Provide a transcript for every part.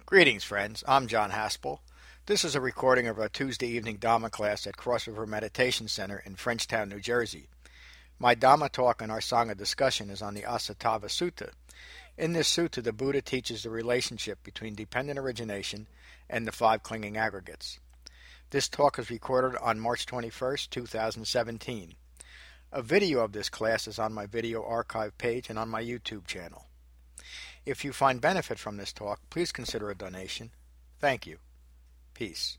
Greetings, friends. I'm John Haspel. This is a recording of our Tuesday evening Dhamma class at Cross River Meditation Center in Frenchtown, New Jersey. My Dhamma talk and our Sangha discussion is on the Asattva Sutta. In this sutta, the Buddha teaches the relationship between dependent origination and the five clinging aggregates. This talk is recorded on March 21st, 2017. A video of this class is on my video archive page and on my YouTube channel. If you find benefit from this talk, please consider a donation. Thank you. Peace.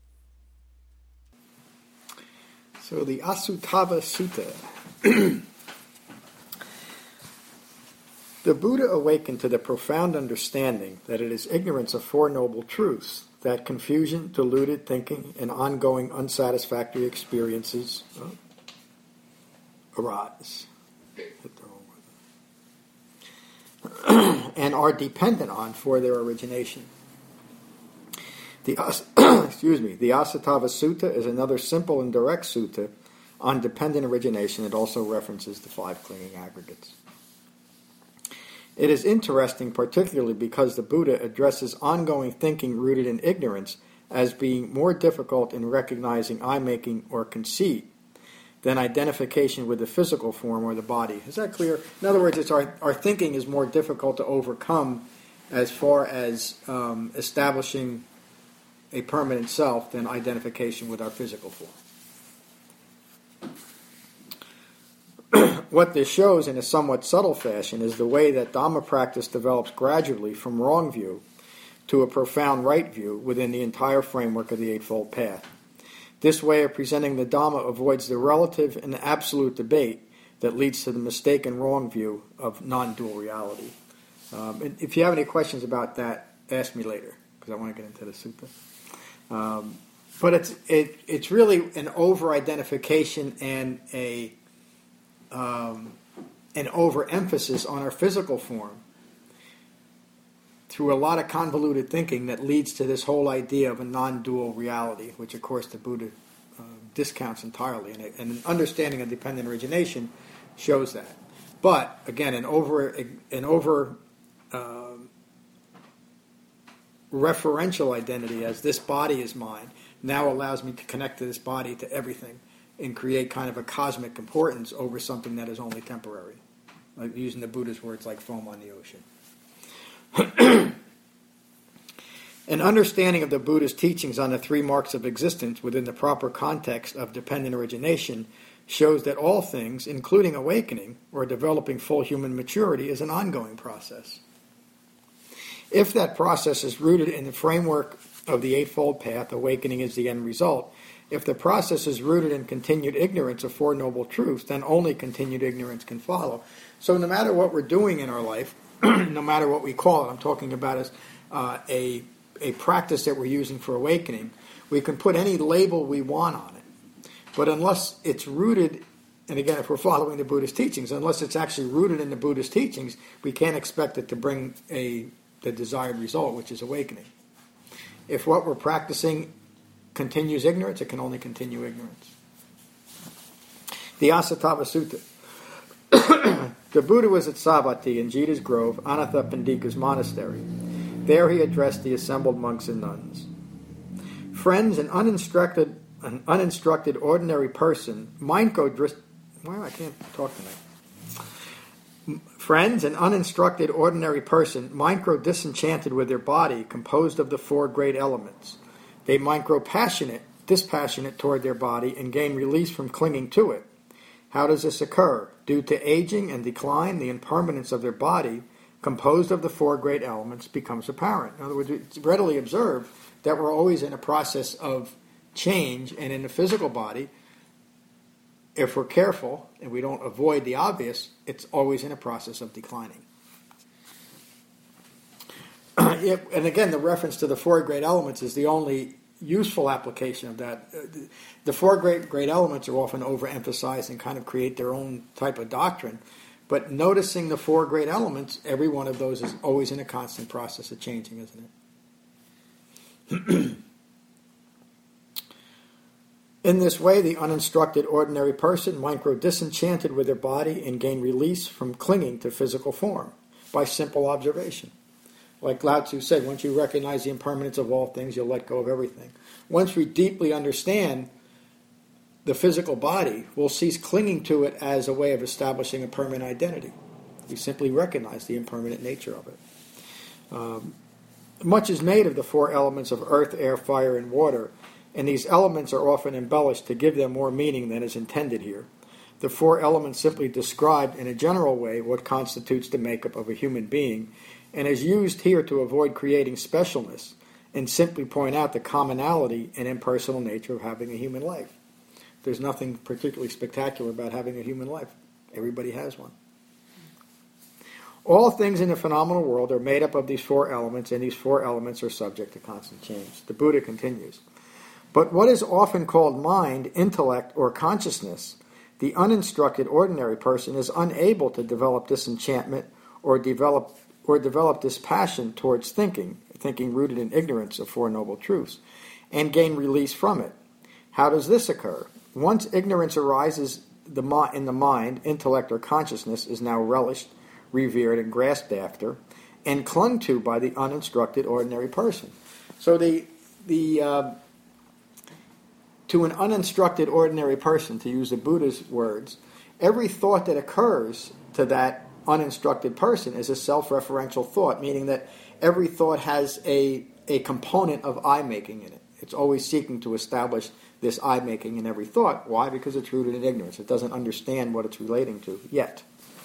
So the Asattva Sutta. The Buddha awakened to the profound understanding that it is ignorance of Four Noble Truths that confusion, deluded thinking, and ongoing unsatisfactory experiences arise. And are dependent on for their origination. The Asattva Sutta is another simple and direct sutta on dependent origination. It also references the five clinging aggregates. It is interesting particularly because the Buddha addresses ongoing thinking rooted in ignorance as being more difficult in recognizing I-making or conceit than identification with the physical form or the body. Is that clear? In other words, it's our thinking is more difficult to overcome as far as establishing a permanent self than identification with our physical form. What this shows in a somewhat subtle fashion is the way that Dhamma practice develops gradually from wrong view to a profound right view within the entire framework of the Eightfold Path. This way of presenting the Dhamma avoids the relative and absolute debate that leads to the mistaken wrong view of non-dual reality. If you have any questions about that, ask me later, because I want to get into the sutta. But it's really an over-identification and an overemphasis on our physical form through a lot of convoluted thinking that leads to this whole idea of a non-dual reality, which of course the Buddha discounts entirely, and an understanding of dependent origination shows that. But again, an over referential identity as this body is mine now allows me to connect to this body, to everything, and create kind of a cosmic importance over something that is only temporary. Like using the Buddha's words, like foam on the ocean. An understanding of the Buddha's teachings on the three marks of existence within the proper context of dependent origination shows that all things, including awakening or developing full human maturity, is an ongoing process. If that process is rooted in the framework of the Eightfold Path, awakening is the end result. If the process is rooted in continued ignorance of Four Noble Truths, then only continued ignorance can follow. So no matter what we're doing in our life, no matter what we call it, I'm talking about as a practice that we're using for awakening, we can put any label we want on it. But unless it's rooted, and again, if we're following the Buddhist teachings, unless it's actually rooted in the Buddhist teachings, we can't expect it to bring the desired result, which is awakening. If what we're practicing continues ignorance, it can only continue ignorance. The Asattva Sutta. The Buddha was at Savatthi in Jita's Grove, Anathapindika's monastery. There he addressed the assembled monks and nuns. Friends, an uninstructed ordinary person, Friends, an uninstructed ordinary person might grow disenchanted with their body composed of the four great elements. They might grow dispassionate toward their body and gain release from clinging to it. How does this occur? Due to aging and decline, the impermanence of their body, composed of the four great elements, becomes apparent. In other words, it's readily observed that we're always in a process of change, and in the physical body, if we're careful and we don't avoid the obvious, it's always in a process of declining. And again, the reference to the four great elements is the only useful application of that. The four great elements are often overemphasized and kind of create their own type of doctrine. But noticing the four great elements, every one of those is always in a constant process of changing, isn't it? In this way, the uninstructed ordinary person might grow disenchanted with their body and gain release from clinging to physical form by simple observation. Like Lao Tzu said, once you recognize the impermanence of all things, you'll let go of everything. Once we deeply understand the physical body, we'll cease clinging to it as a way of establishing a permanent identity. We simply recognize the impermanent nature of it. Much is made of the four elements of earth, air, fire, and water, and these elements are often embellished to give them more meaning than is intended here. The four elements simply describe in a general way what constitutes the makeup of a human being, and is used here to avoid creating specialness and simply point out the commonality and impersonal nature of having a human life. There's nothing particularly spectacular about having a human life. Everybody has one. All things in the phenomenal world are made up of these four elements, and these four elements are subject to constant change. The Buddha continues. But what is often called mind, intellect, or consciousness, the uninstructed ordinary person is unable to develop disenchantment or develop this passion towards thinking rooted in ignorance of Four Noble Truths, and gain release from it. How does this occur? Once ignorance arises in the mind, intellect, or consciousness is now relished, revered, and grasped after, and clung to by the uninstructed ordinary person. So to an uninstructed ordinary person, to use the Buddha's words, every thought that occurs to that uninstructed person is a self-referential thought, meaning that every thought has a component of I-making in it. It's always seeking to establish this I-making in every thought. Why? Because it's rooted in ignorance. It doesn't understand what it's relating to yet.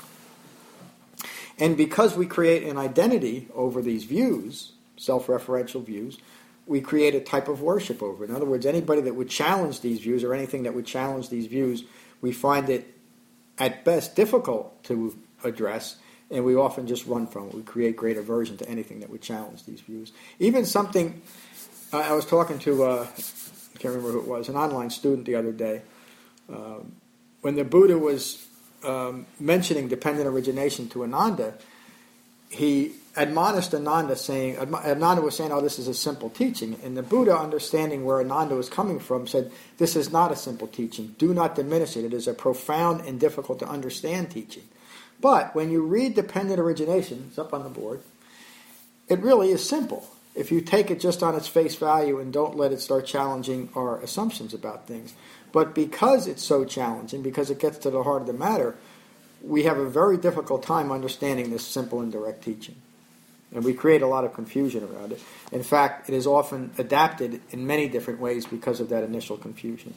And because we create an identity over these views, self-referential views, we create a type of worship over it. In other words, anybody that would challenge these views or anything that would challenge these views, we find it at best difficult to address, and we often just run from it. We create great aversion to anything that would challenge these views. Even something, I was talking to, I can't remember who it was, an online student the other day. When the Buddha was mentioning dependent origination to Ananda, he admonished Ananda, saying, Ananda was saying, oh, this is a simple teaching. And the Buddha, understanding where Ananda was coming from, said, this is not a simple teaching. Do not diminish it. It is a profound and difficult to understand teaching. But when you read dependent origination, it's up on the board, it really is simple. If you take it just on its face value and don't let it start challenging our assumptions about things. But because it's so challenging, because it gets to the heart of the matter, we have a very difficult time understanding this simple and direct teaching. And we create a lot of confusion around it. In fact, it is often adapted in many different ways because of that initial confusion.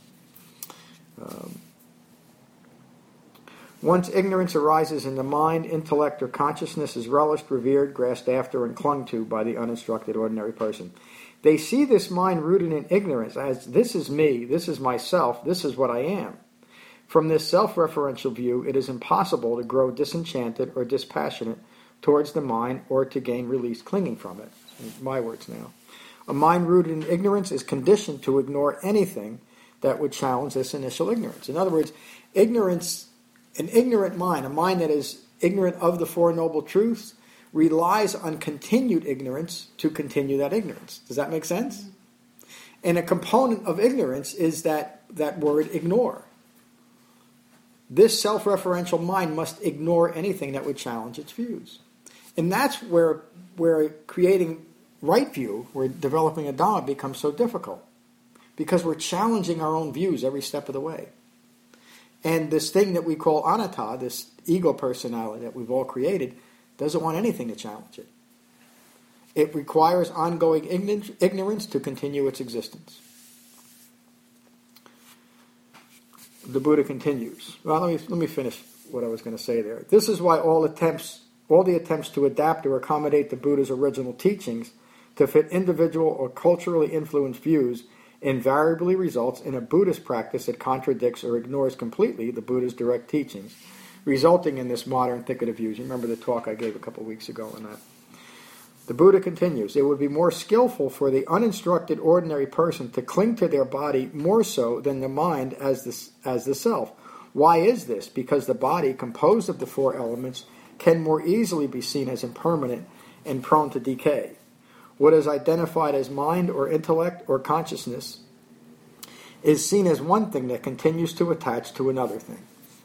Once ignorance arises in the mind, intellect, or consciousness is relished, revered, grasped after, and clung to by the uninstructed ordinary person. They see this mind rooted in ignorance as, this is me, this is myself, this is what I am. From this self-referential view, it is impossible to grow disenchanted or dispassionate towards the mind or to gain release clinging from it. My words now. A mind rooted in ignorance is conditioned to ignore anything that would challenge this initial ignorance. In other words, ignorance, an ignorant mind, a mind that is ignorant of the Four Noble Truths, relies on continued ignorance to continue that ignorance. Does that make sense? And a component of ignorance is that word ignore. This self-referential mind must ignore anything that would challenge its views. And that's where creating right view, where developing a Dhamma becomes so difficult. Because we're challenging our own views every step of the way. And this thing that we call anatta, this ego personality that we've all created, doesn't want anything to challenge it. It requires ongoing ignorance to continue its existence. The Buddha continues. Well, let me finish what I was going to say there. This is why all the attempts to adapt or accommodate the Buddha's original teachings to fit individual or culturally influenced views invariably results in a Buddhist practice that contradicts or ignores completely the Buddha's direct teachings, resulting in this modern thicket of views. You remember the talk I gave a couple of weeks ago on that. The Buddha continues, it would be more skillful for the uninstructed ordinary person to cling to their body more so than the mind as the self. Why is this? Because the body, composed of the four elements, can more easily be seen as impermanent and prone to decay. What is identified as mind or intellect or consciousness is seen as one thing that continues to attach to another thing.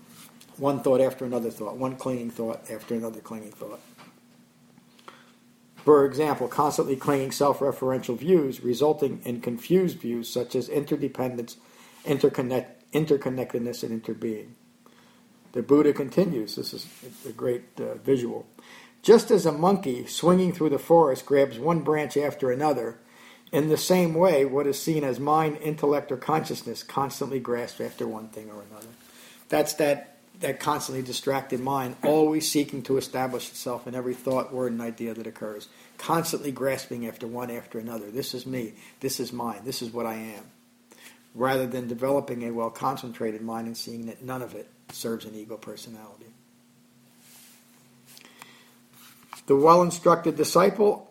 One thought after another thought, one clinging thought after another clinging thought. For example, constantly clinging self-referential views resulting in confused views such as interdependence, interconnectedness, and interbeing. The Buddha continues, this is a great visual. Just as a monkey swinging through the forest grabs one branch after another, in the same way, what is seen as mind, intellect, or consciousness constantly grasps after one thing or another. That's that constantly distracted mind, always seeking to establish itself in every thought, word, and idea that occurs, constantly grasping after one after another. This is me, this is mine, this is what I am, rather than developing a well-concentrated mind and seeing that none of it serves an ego personality. The well-instructed disciple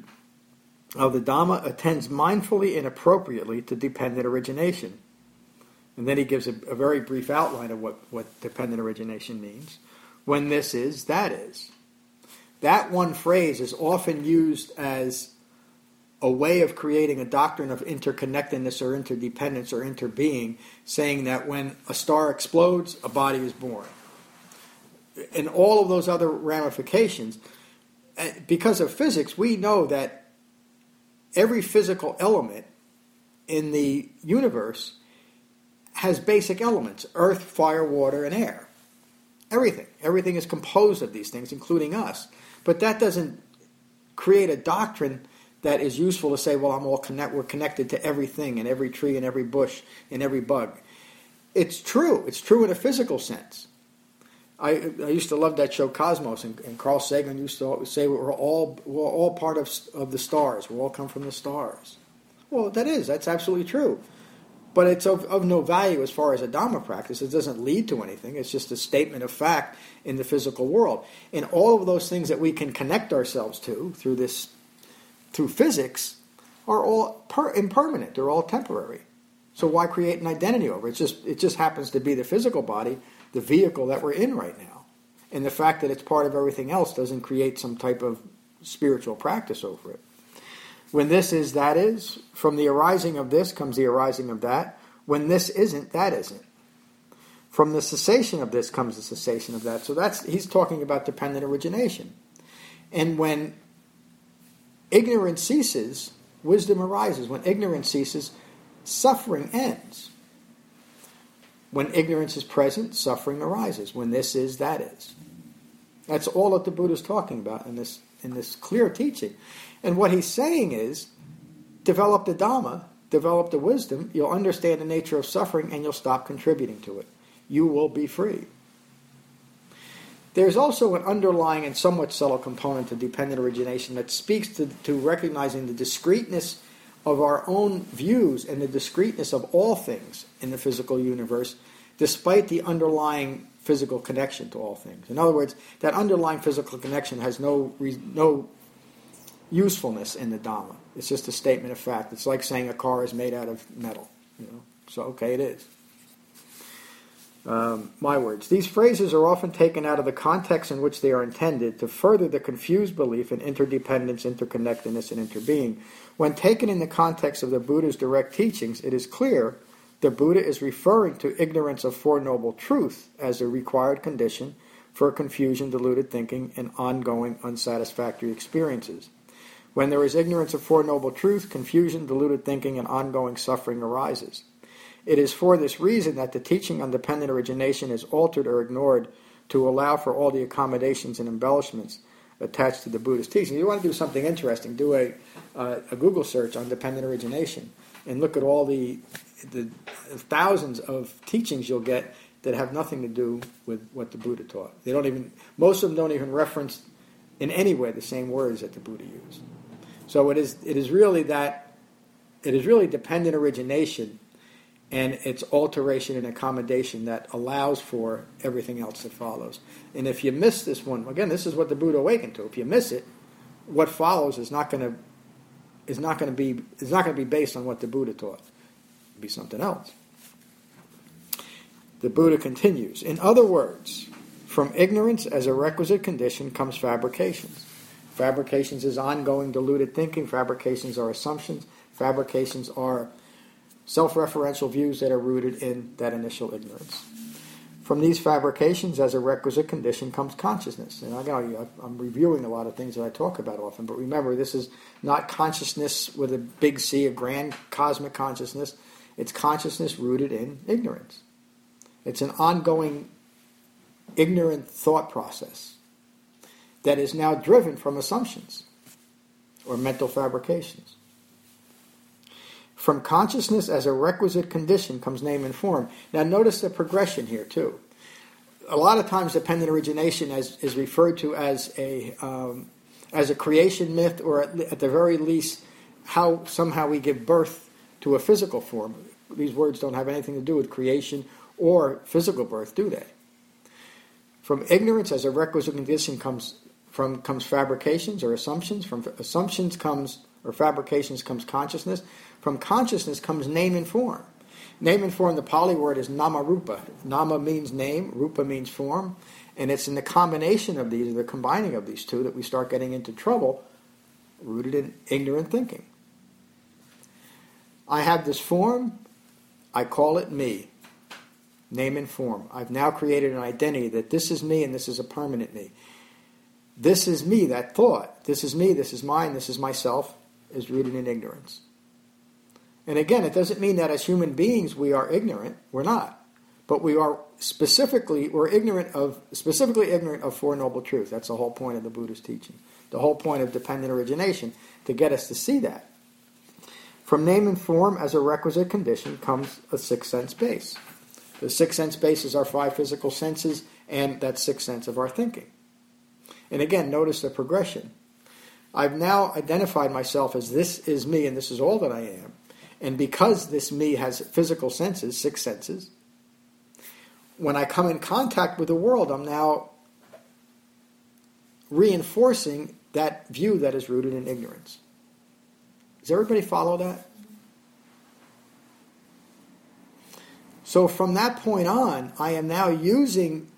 of the Dhamma attends mindfully and appropriately to dependent origination. And then he gives a very brief outline of what dependent origination means. When this is, that is. That one phrase is often used as a way of creating a doctrine of interconnectedness or interdependence or interbeing, saying that when a star explodes, a body is born. And all of those other ramifications, because of physics, we know that every physical element in the universe has basic elements: earth, fire, water, and air. Everything. Everything is composed of these things, including us. But that doesn't create a doctrine that is useful to say, well, we're connected to everything, and every tree, and every bush, and every bug. It's true. It's true in a physical sense. I used to love that show Cosmos, and Carl Sagan used to say we're all part of the stars. We all come from the stars. Well, that's absolutely true. But it's of no value as far as a Dhamma practice. It doesn't lead to anything. It's just a statement of fact in the physical world. And all of those things that we can connect ourselves to through physics are all impermanent. They're all temporary. So why create an identity over it? It just happens to be the physical body, the vehicle that we're in right now. And the fact that it's part of everything else doesn't create some type of spiritual practice over it. When this is, that is. From the arising of this comes the arising of that. When this isn't, that isn't. From the cessation of this comes the cessation of that. So he's talking about dependent origination. And when ignorance ceases, wisdom arises. When ignorance ceases, suffering ends. When ignorance is present, suffering arises. When this is, that is. That's all that the Buddha is talking about in this clear teaching. And what he's saying is, develop the Dhamma, develop the wisdom, you'll understand the nature of suffering, and you'll stop contributing to it. You will be free. There's also an underlying and somewhat subtle component to dependent origination that speaks to recognizing the discreteness of our own views and the discreteness of all things in the physical universe, despite the underlying physical connection to all things. In other words, that underlying physical connection has no usefulness in the Dhamma. It's just a statement of fact. It's like saying a car is made out of metal. So, okay, it is. My words. These phrases are often taken out of the context in which they are intended to further the confused belief in interdependence, interconnectedness, and interbeing. When taken in the context of the Buddha's direct teachings, it is clear the Buddha is referring to ignorance of Four Noble Truth as a required condition for confusion, deluded thinking, and ongoing unsatisfactory experiences. When there is ignorance of Four Noble Truth, confusion, deluded thinking, and ongoing suffering arises. It is for this reason that the teaching on dependent origination is altered or ignored to allow for all the accommodations and embellishments attached to the Buddhist teaching. If you want to do something interesting, do a Google search on dependent origination and look at all the thousands of teachings you'll get that have nothing to do with what the Buddha taught. Most of them don't even reference in any way the same words that the Buddha used. So it is really dependent origination and its alteration and accommodation that allows for everything else that follows. And if you miss this one, again, this is what the Buddha awakened to. If you miss it, what follows is not going to be based on what the Buddha taught. It'll be something else. The Buddha continues. In other words, from ignorance as a requisite condition comes fabrications. Fabrications is ongoing deluded thinking. Fabrications are assumptions. Fabrications are self-referential views that are rooted in that initial ignorance. From these fabrications, as a requisite condition, comes consciousness. And I'm reviewing a lot of things that I talk about often, but remember, this is not consciousness with a big C, a grand cosmic consciousness. It's consciousness rooted in ignorance. It's an ongoing ignorant thought process that is now driven from assumptions or mental fabrications. From consciousness as a requisite condition comes name and form. Now notice the progression here too. A lot of times dependent origination is referred to as a creation myth, or at the very least how somehow we give birth to a physical form. These words don't have anything to do with creation or physical birth, do they? From ignorance as a requisite condition comes fabrications or assumptions. From assumptions or fabrications comes consciousness. From consciousness comes name and form. Name and form, the Pali word is nama rupa. Nama means name, rupa means form, and it's in the combination of these, the combining of these two, that we start getting into trouble, rooted in ignorant thinking. I have this form, I call it me. Name and form. I've now created an identity that this is me and this is a permanent me. This is me, that thought. This is me, this is mine, this is myself, is rooted in ignorance. And again, it doesn't mean that as human beings we are ignorant. We're not. But we are specifically ignorant of Four Noble Truths. That's the whole point of the Buddha's teaching. The whole point of dependent origination, to get us to see that. From name and form as a requisite condition comes a sixth sense base. The sixth sense base is our five physical senses, and that sixth sense of our thinking. And again, notice the progression. I've now identified myself as this is me and this is all that I am. And because this me has physical senses, six senses, when I come in contact with the world, I'm now reinforcing that view that is rooted in ignorance. Does everybody follow that? So from that point on, I am now using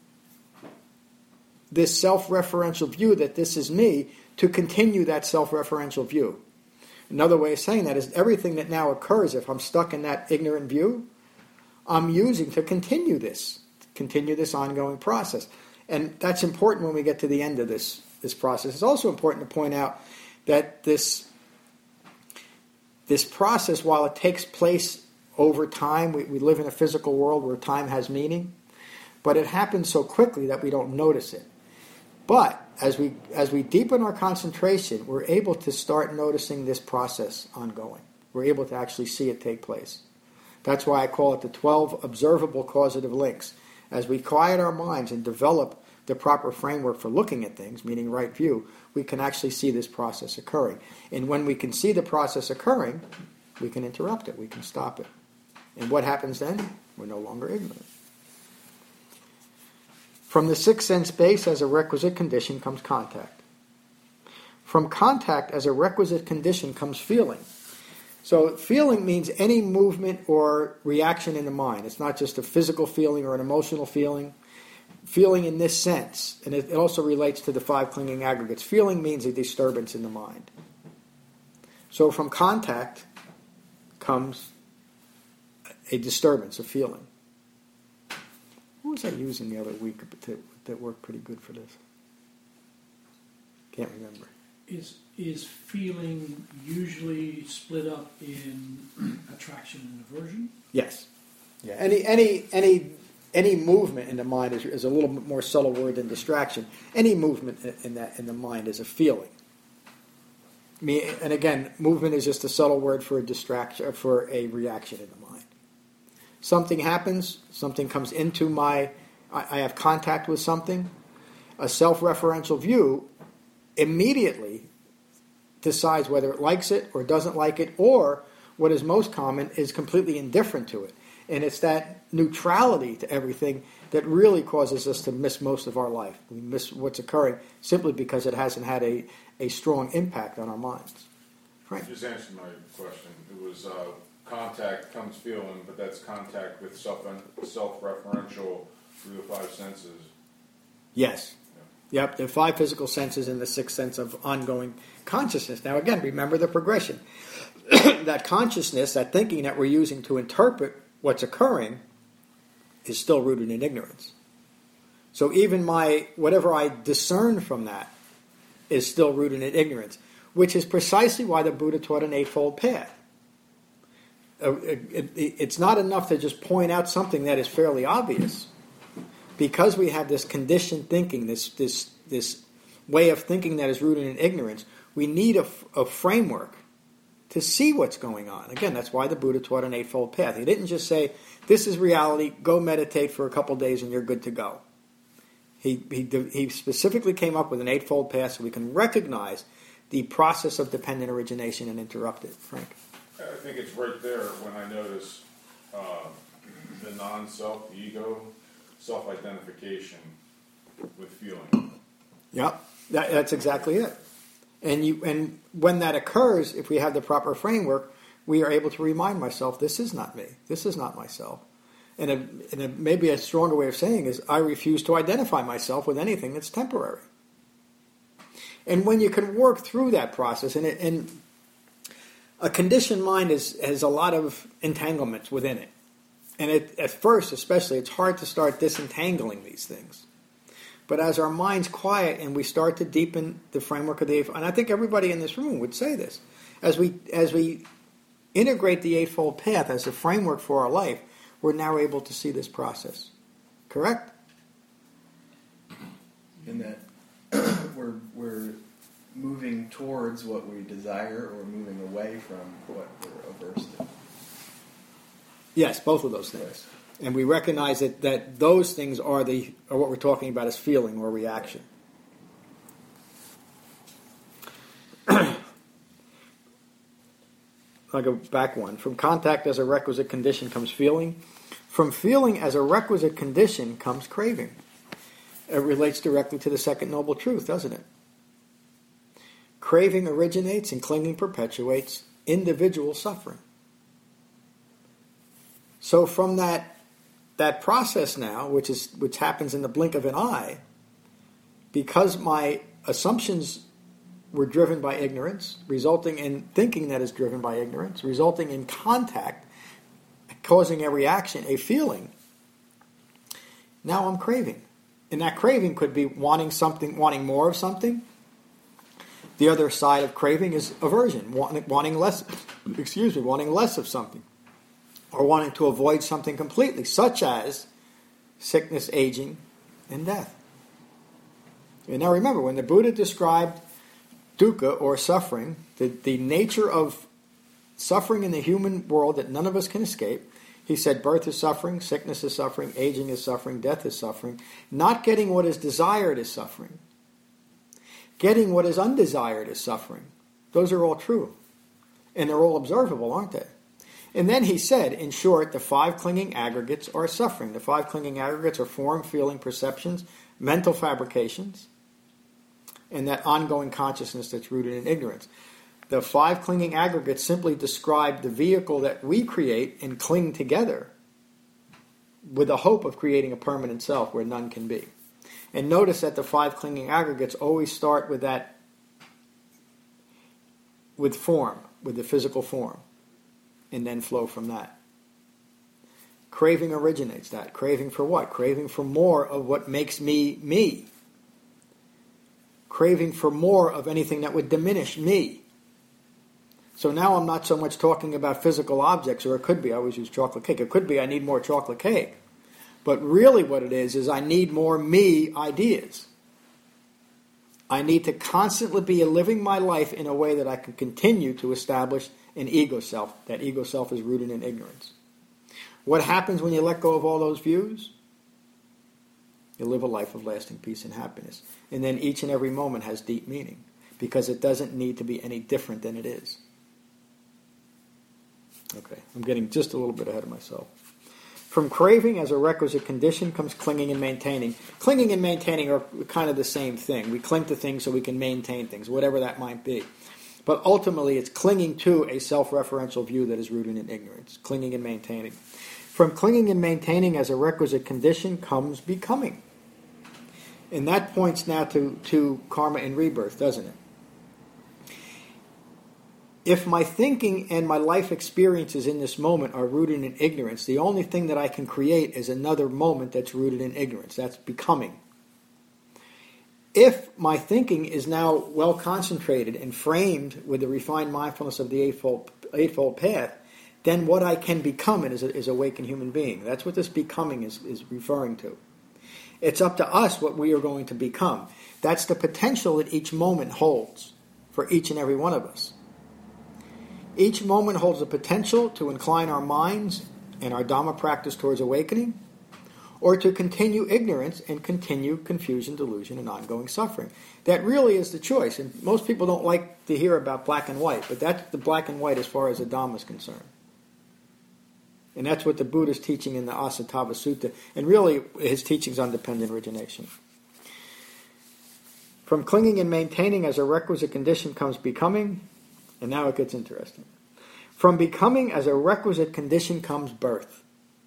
this self-referential view that this is me to continue that self-referential view. Another way of saying that is everything that now occurs, if I'm stuck in that ignorant view, I'm using to continue this ongoing process. And that's important when we get to the end of this process. It's also important to point out that this process, while it takes place over time, we live in a physical world where time has meaning, but it happens so quickly that we don't notice it. But as we deepen our concentration, we're able to start noticing this process ongoing. We're able to actually see it take place. That's why I call it the 12 observable causative links. As we quiet our minds and develop the proper framework for looking at things, meaning right view, we can actually see this process occurring. And when we can see the process occurring, we can interrupt it, we can stop it. And what happens then? We're no longer ignorant. From the sixth sense base as a requisite condition comes contact. From contact as a requisite condition comes feeling. So feeling means any movement or reaction in the mind. It's not just a physical feeling or an emotional feeling. Feeling in this sense, and it also relates to the five clinging aggregates. Feeling means a disturbance in the mind. So from contact comes a disturbance, a feeling. What was I using the other week that worked pretty good for this? Can't remember. Is feeling usually split up in attraction and aversion? Yes. Yeah. Any movement in the mind is a little bit more subtle word than distraction. Any movement in the mind is a feeling. And again, movement is just a subtle word for a distraction, for a reaction in the mind. Something happens, something comes into I have contact with something. A self-referential view immediately decides whether it likes it or doesn't like it, or what is most common is completely indifferent to it. And it's that neutrality to everything that really causes us to miss most of our life. We miss what's occurring simply because it hasn't had a strong impact on our minds. Right? You just answered my question. It was contact comes feeling, but that's contact with self-referential through the five senses. Yes. Yeah. Yep, the five physical senses and the sixth sense of ongoing consciousness. Now again, remember the progression. That consciousness, that thinking that we're using to interpret what's occurring, is still rooted in ignorance. So even whatever I discern from that is still rooted in ignorance, which is precisely why the Buddha taught an eightfold path. It's not enough to just point out something that is fairly obvious. Because we have this conditioned thinking, this way of thinking that is rooted in ignorance, we need a framework to see what's going on. Again, that's why the Buddha taught an eightfold path. He didn't just say, this is reality, go meditate for a couple days and you're good to go. He specifically came up with an eightfold path so we can recognize the process of dependent origination and interrupt it. Frank? I think it's right there when I notice the non-self, the ego, self-identification with feeling. Yep, that's exactly it. And when that occurs, if we have the proper framework, we are able to remind myself, this is not me. This is not myself. And maybe a stronger way of saying is, I refuse to identify myself with anything that's temporary. And when you can work through that process, and a conditioned mind has a lot of entanglements within it. And at first, especially, it's hard to start disentangling these things. But as our minds quiet and we start to deepen the framework of the Eightfold, and I think everybody in this room would say this, as we integrate the Eightfold Path as a framework for our life, we're now able to see this process. Correct? In that we're moving towards what we desire or moving away from what we're averse to. Yes, both of those things. And we recognize that those things are what we're talking about as feeling or reaction. I'll go back one. From contact as a requisite condition comes feeling. From feeling as a requisite condition comes craving. It relates directly to the second noble truth, doesn't it? Craving originates and clinging perpetuates individual suffering. So from that process now, which happens in the blink of an eye, because my assumptions were driven by ignorance, resulting in thinking that is driven by ignorance, resulting in contact, causing a reaction, a feeling, now I'm craving. And that craving could be wanting something, wanting more of something. The other side of craving is aversion, wanting less of something. Or wanting to avoid something completely, such as sickness, aging, and death. And now remember, when the Buddha described dukkha, or suffering, the nature of suffering in the human world that none of us can escape, he said birth is suffering, sickness is suffering, aging is suffering, death is suffering. Not getting what is desired is suffering. Getting what is undesired is suffering. Those are all true. And they're all observable, aren't they? And then he said, in short, the five clinging aggregates are suffering. The five clinging aggregates are form, feeling, perceptions, mental fabrications, and that ongoing consciousness that's rooted in ignorance. The five clinging aggregates simply describe the vehicle that we create and cling together with the hope of creating a permanent self where none can be. And notice that the five clinging aggregates always start with form, with the physical form, and then flow from that. Craving originates that. Craving for what? Craving for more of what makes me me. Craving for more of anything that would diminish me. So now I'm not so much talking about physical objects, or it could be, I always use chocolate cake. It could be I need more chocolate cake. But really what it is I need more me ideas. I need to constantly be living my life in a way that I can continue to establish an ego self. That ego self is rooted in ignorance. What happens when you let go of all those views? You live a life of lasting peace and happiness. And then each and every moment has deep meaning, because it doesn't need to be any different than it is. Okay, I'm getting just a little bit ahead of myself. From craving as a requisite condition comes clinging and maintaining. Clinging and maintaining are kind of the same thing. We cling to things so we can maintain things, whatever that might be. But ultimately, it's clinging to a self-referential view that is rooted in ignorance. Clinging and maintaining. From clinging and maintaining as a requisite condition comes becoming. And that points now to karma and rebirth, doesn't it? If my thinking and my life experiences in this moment are rooted in ignorance, the only thing that I can create is another moment that's rooted in ignorance. That's becoming. If my thinking is now well concentrated and framed with the refined mindfulness of the Eightfold Path, then what I can become is an awakened human being. That's what this becoming is referring to. It's up to us what we are going to become. That's the potential that each moment holds for each and every one of us. Each moment holds the potential to incline our minds and our Dhamma practice towards awakening, or to continue ignorance and continue confusion, delusion, and ongoing suffering. That really is the choice. And most people don't like to hear about black and white, but that's the black and white as far as the Dhamma is concerned. And that's what the Buddha is teaching in the Asatthava Sutta, and really his teachings on dependent origination. From clinging and maintaining as a requisite condition comes becoming, and now it gets interesting. From becoming as a requisite condition comes birth.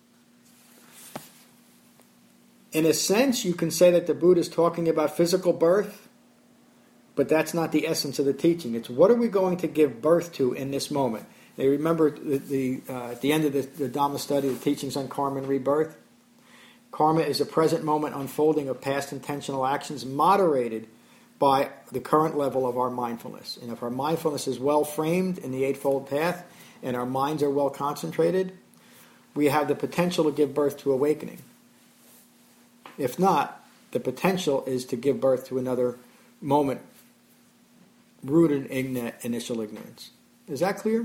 In a sense, you can say that the Buddha is talking about physical birth, but that's not the essence of the teaching. It's what are we going to give birth to in this moment? They remember at the end of the Dhamma study, the teachings on karma and rebirth. Karma is a present moment unfolding of past intentional actions moderated by the current level of our mindfulness. And if our mindfulness is well framed in the Eightfold Path and our minds are well concentrated, we have the potential to give birth to awakening. If not, the potential is to give birth to another moment rooted in initial ignorance. Is that clear?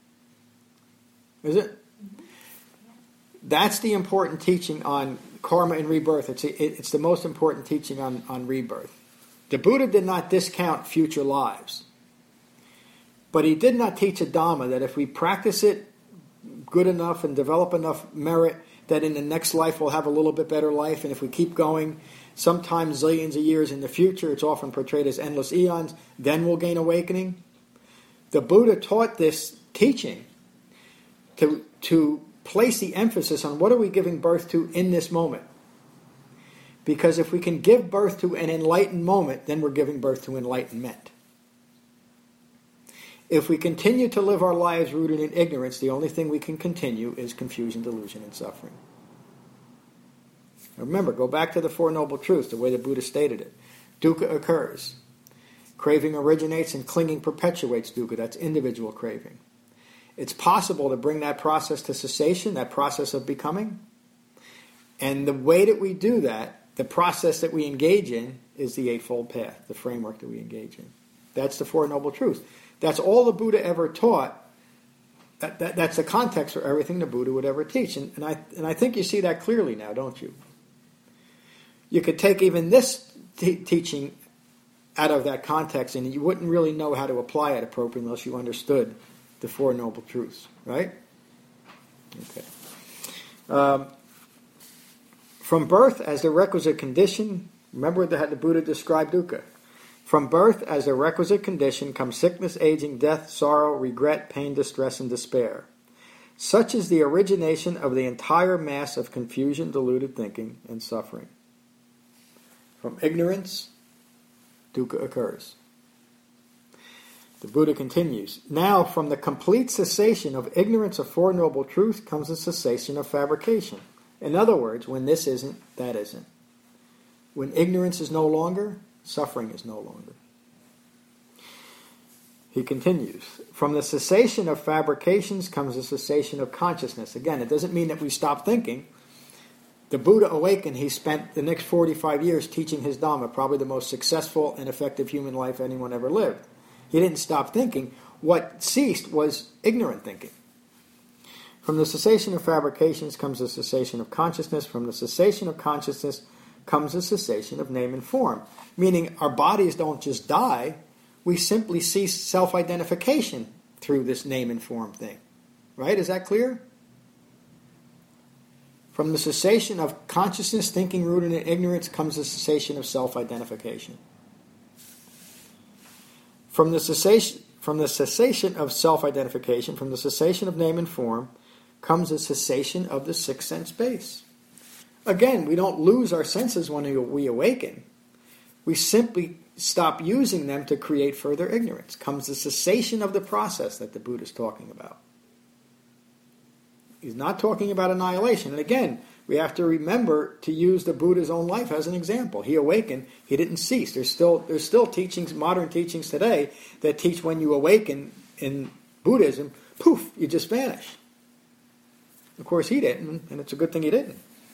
Is it? That's the important teaching on karma and rebirth. It's the most important teaching on rebirth. The Buddha did not discount future lives. But he did not teach a Dhamma that if we practice it good enough and develop enough merit, that in the next life we'll have a little bit better life, and if we keep going, sometimes zillions of years in the future, it's often portrayed as endless eons, then we'll gain awakening. The Buddha taught this teaching to place the emphasis on what are we giving birth to in this moment. Because if we can give birth to an enlightened moment, then we're giving birth to enlightenment. If we continue to live our lives rooted in ignorance, the only thing we can continue is confusion, delusion, and suffering. Now remember, go back to the Four Noble Truths, the way the Buddha stated it. Dukkha occurs. Craving originates and clinging perpetuates dukkha. That's individual craving. It's possible to bring that process to cessation, that process of becoming. And the way that we do that, the process that we engage in, is the Eightfold Path, the framework that we engage in. That's the Four Noble Truths. That's all the Buddha ever taught. That's the context for everything the Buddha would ever teach. And I think you see that clearly now, don't you? You could take even this teaching out of that context and you wouldn't really know how to apply it appropriately unless you understood the Four Noble Truths, right? Okay. From birth as the requisite condition, remember how the Buddha described dukkha. From birth as a requisite condition come sickness, aging, death, sorrow, regret, pain, distress, and despair. Such is the origination of the entire mass of confusion, deluded thinking, and suffering. From ignorance, dukkha occurs. The Buddha continues, now from the complete cessation of ignorance of Four Noble Truths comes the cessation of fabrication. In other words, when this isn't, that isn't. When ignorance is no longer, suffering is no longer. He continues, from the cessation of fabrications comes the cessation of consciousness. Again, it doesn't mean that we stop thinking. The Buddha awakened, he spent the next 45 years teaching his Dhamma, probably the most successful and effective human life anyone ever lived. He didn't stop thinking. What ceased was ignorant thinking. From the cessation of fabrications comes the cessation of consciousness. From the cessation of consciousness comes the cessation of name and form. Meaning our bodies don't just die, we simply cease self-identification through this name and form thing. Right? Is that clear? From the cessation of consciousness, thinking rooted in ignorance, comes the cessation of self-identification. From the cessation of self-identification, from the cessation of name and form, comes the cessation of the sixth sense base. Again, we don't lose our senses when we awaken. We simply stop using them to create further ignorance. Comes the cessation of the process that the Buddha is talking about. He's not talking about annihilation. And again, we have to remember to use the Buddha's own life as an example. He awakened, he didn't cease. There's still teachings, modern teachings today, that teach when you awaken in Buddhism, poof, you just vanish. Of course he didn't, and it's a good thing he didn't.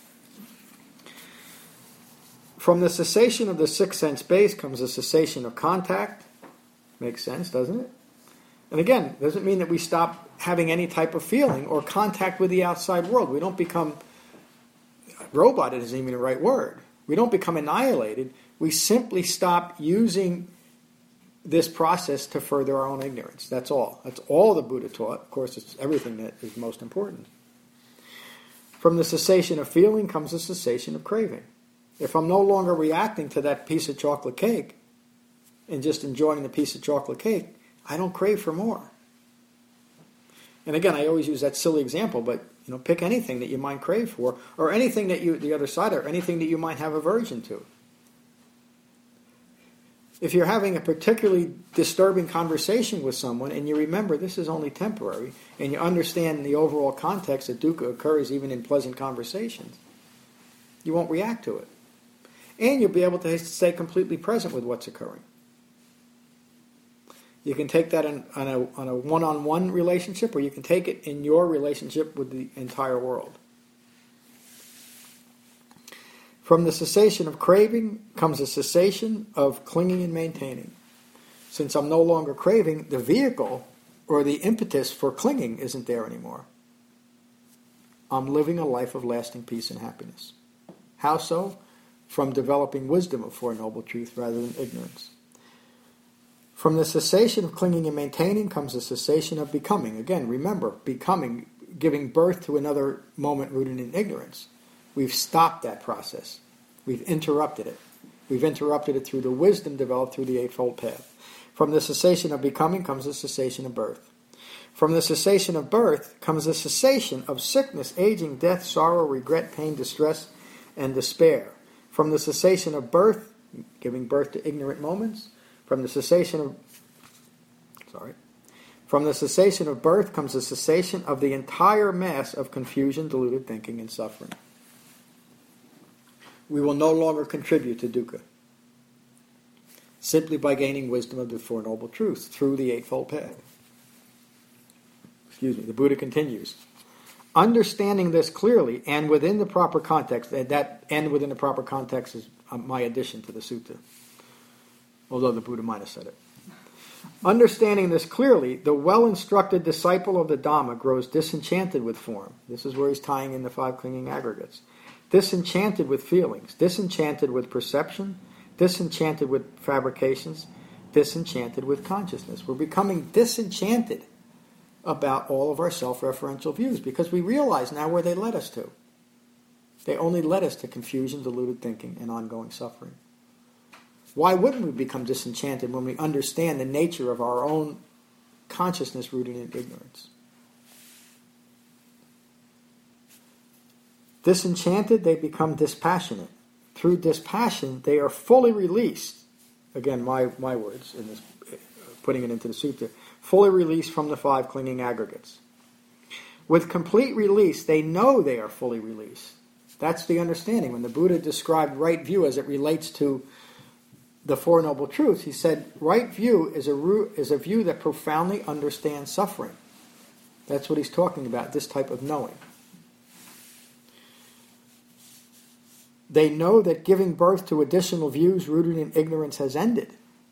From the cessation of the sixth sense base comes the cessation of contact. Makes sense, doesn't it? And again, doesn't mean that we stop having any type of feeling or contact with the outside world. We don't become robot, it isn't even the right word. We don't become annihilated. We simply stop using this process to further our own ignorance. That's all. That's all the Buddha taught. Of course, it's everything that is most important. From the cessation of feeling comes the cessation of craving. If I'm no longer reacting to that piece of chocolate cake and just enjoying the piece of chocolate cake, I don't crave for more. And again, I always use that silly example, but pick anything that you might crave for, or anything that the other side, or anything that you might have aversion to. If you're having a particularly disturbing conversation with someone and you remember this is only temporary, and you understand the overall context that dukkha occurs even in pleasant conversations, you won't react to it. And you'll be able to stay completely present with what's occurring. You can take that on a one-on-one relationship, or you can take it in your relationship with the entire world. From the cessation of craving comes a cessation of clinging and maintaining. Since I'm no longer craving, the vehicle or the impetus for clinging isn't there anymore. I'm living a life of lasting peace and happiness. How so? From developing wisdom of Four Noble Truths rather than ignorance. From the cessation of clinging and maintaining comes the cessation of becoming. Again, remember, becoming, giving birth to another moment rooted in ignorance. We've stopped that process. We've interrupted it. We've interrupted it through the wisdom developed through the Eightfold Path. From the cessation of becoming comes the cessation of birth. From the cessation of birth comes the cessation of sickness, aging, death, sorrow, regret, pain, distress, and despair. From the cessation of birth, giving birth to ignorant moments, from the cessation of birth comes the cessation of the entire mass of confusion, deluded thinking, and suffering. We will no longer contribute to dukkha, simply by gaining wisdom of the Four Noble Truths through the Eightfold Path. The Buddha continues. Understanding this clearly and within the proper context, and within the proper context is my addition to the sutta, although the Buddha might have said it. Understanding this clearly, the well-instructed disciple of the Dhamma grows disenchanted with form. This is where he's tying in the five clinging aggregates. Disenchanted with feelings, disenchanted with perception, disenchanted with fabrications, disenchanted with consciousness. We're becoming disenchanted about all of our self-referential views because we realize now where they led us to. They only led us to confusion, deluded thinking, and ongoing suffering. Why wouldn't we become disenchanted when we understand the nature of our own consciousness rooted in ignorance? Disenchanted, they become dispassionate. Through dispassion, they are fully released. Again, my words in this, putting it into the sutta. Fully released from the five clinging aggregates. With complete release, they know they are fully released. That's the understanding. When the Buddha described right view as it relates to the Four Noble Truths, he said, right view is a view that profoundly understands suffering. That's what he's talking about, this type of knowing. They know that giving birth to additional views rooted in ignorance has ended.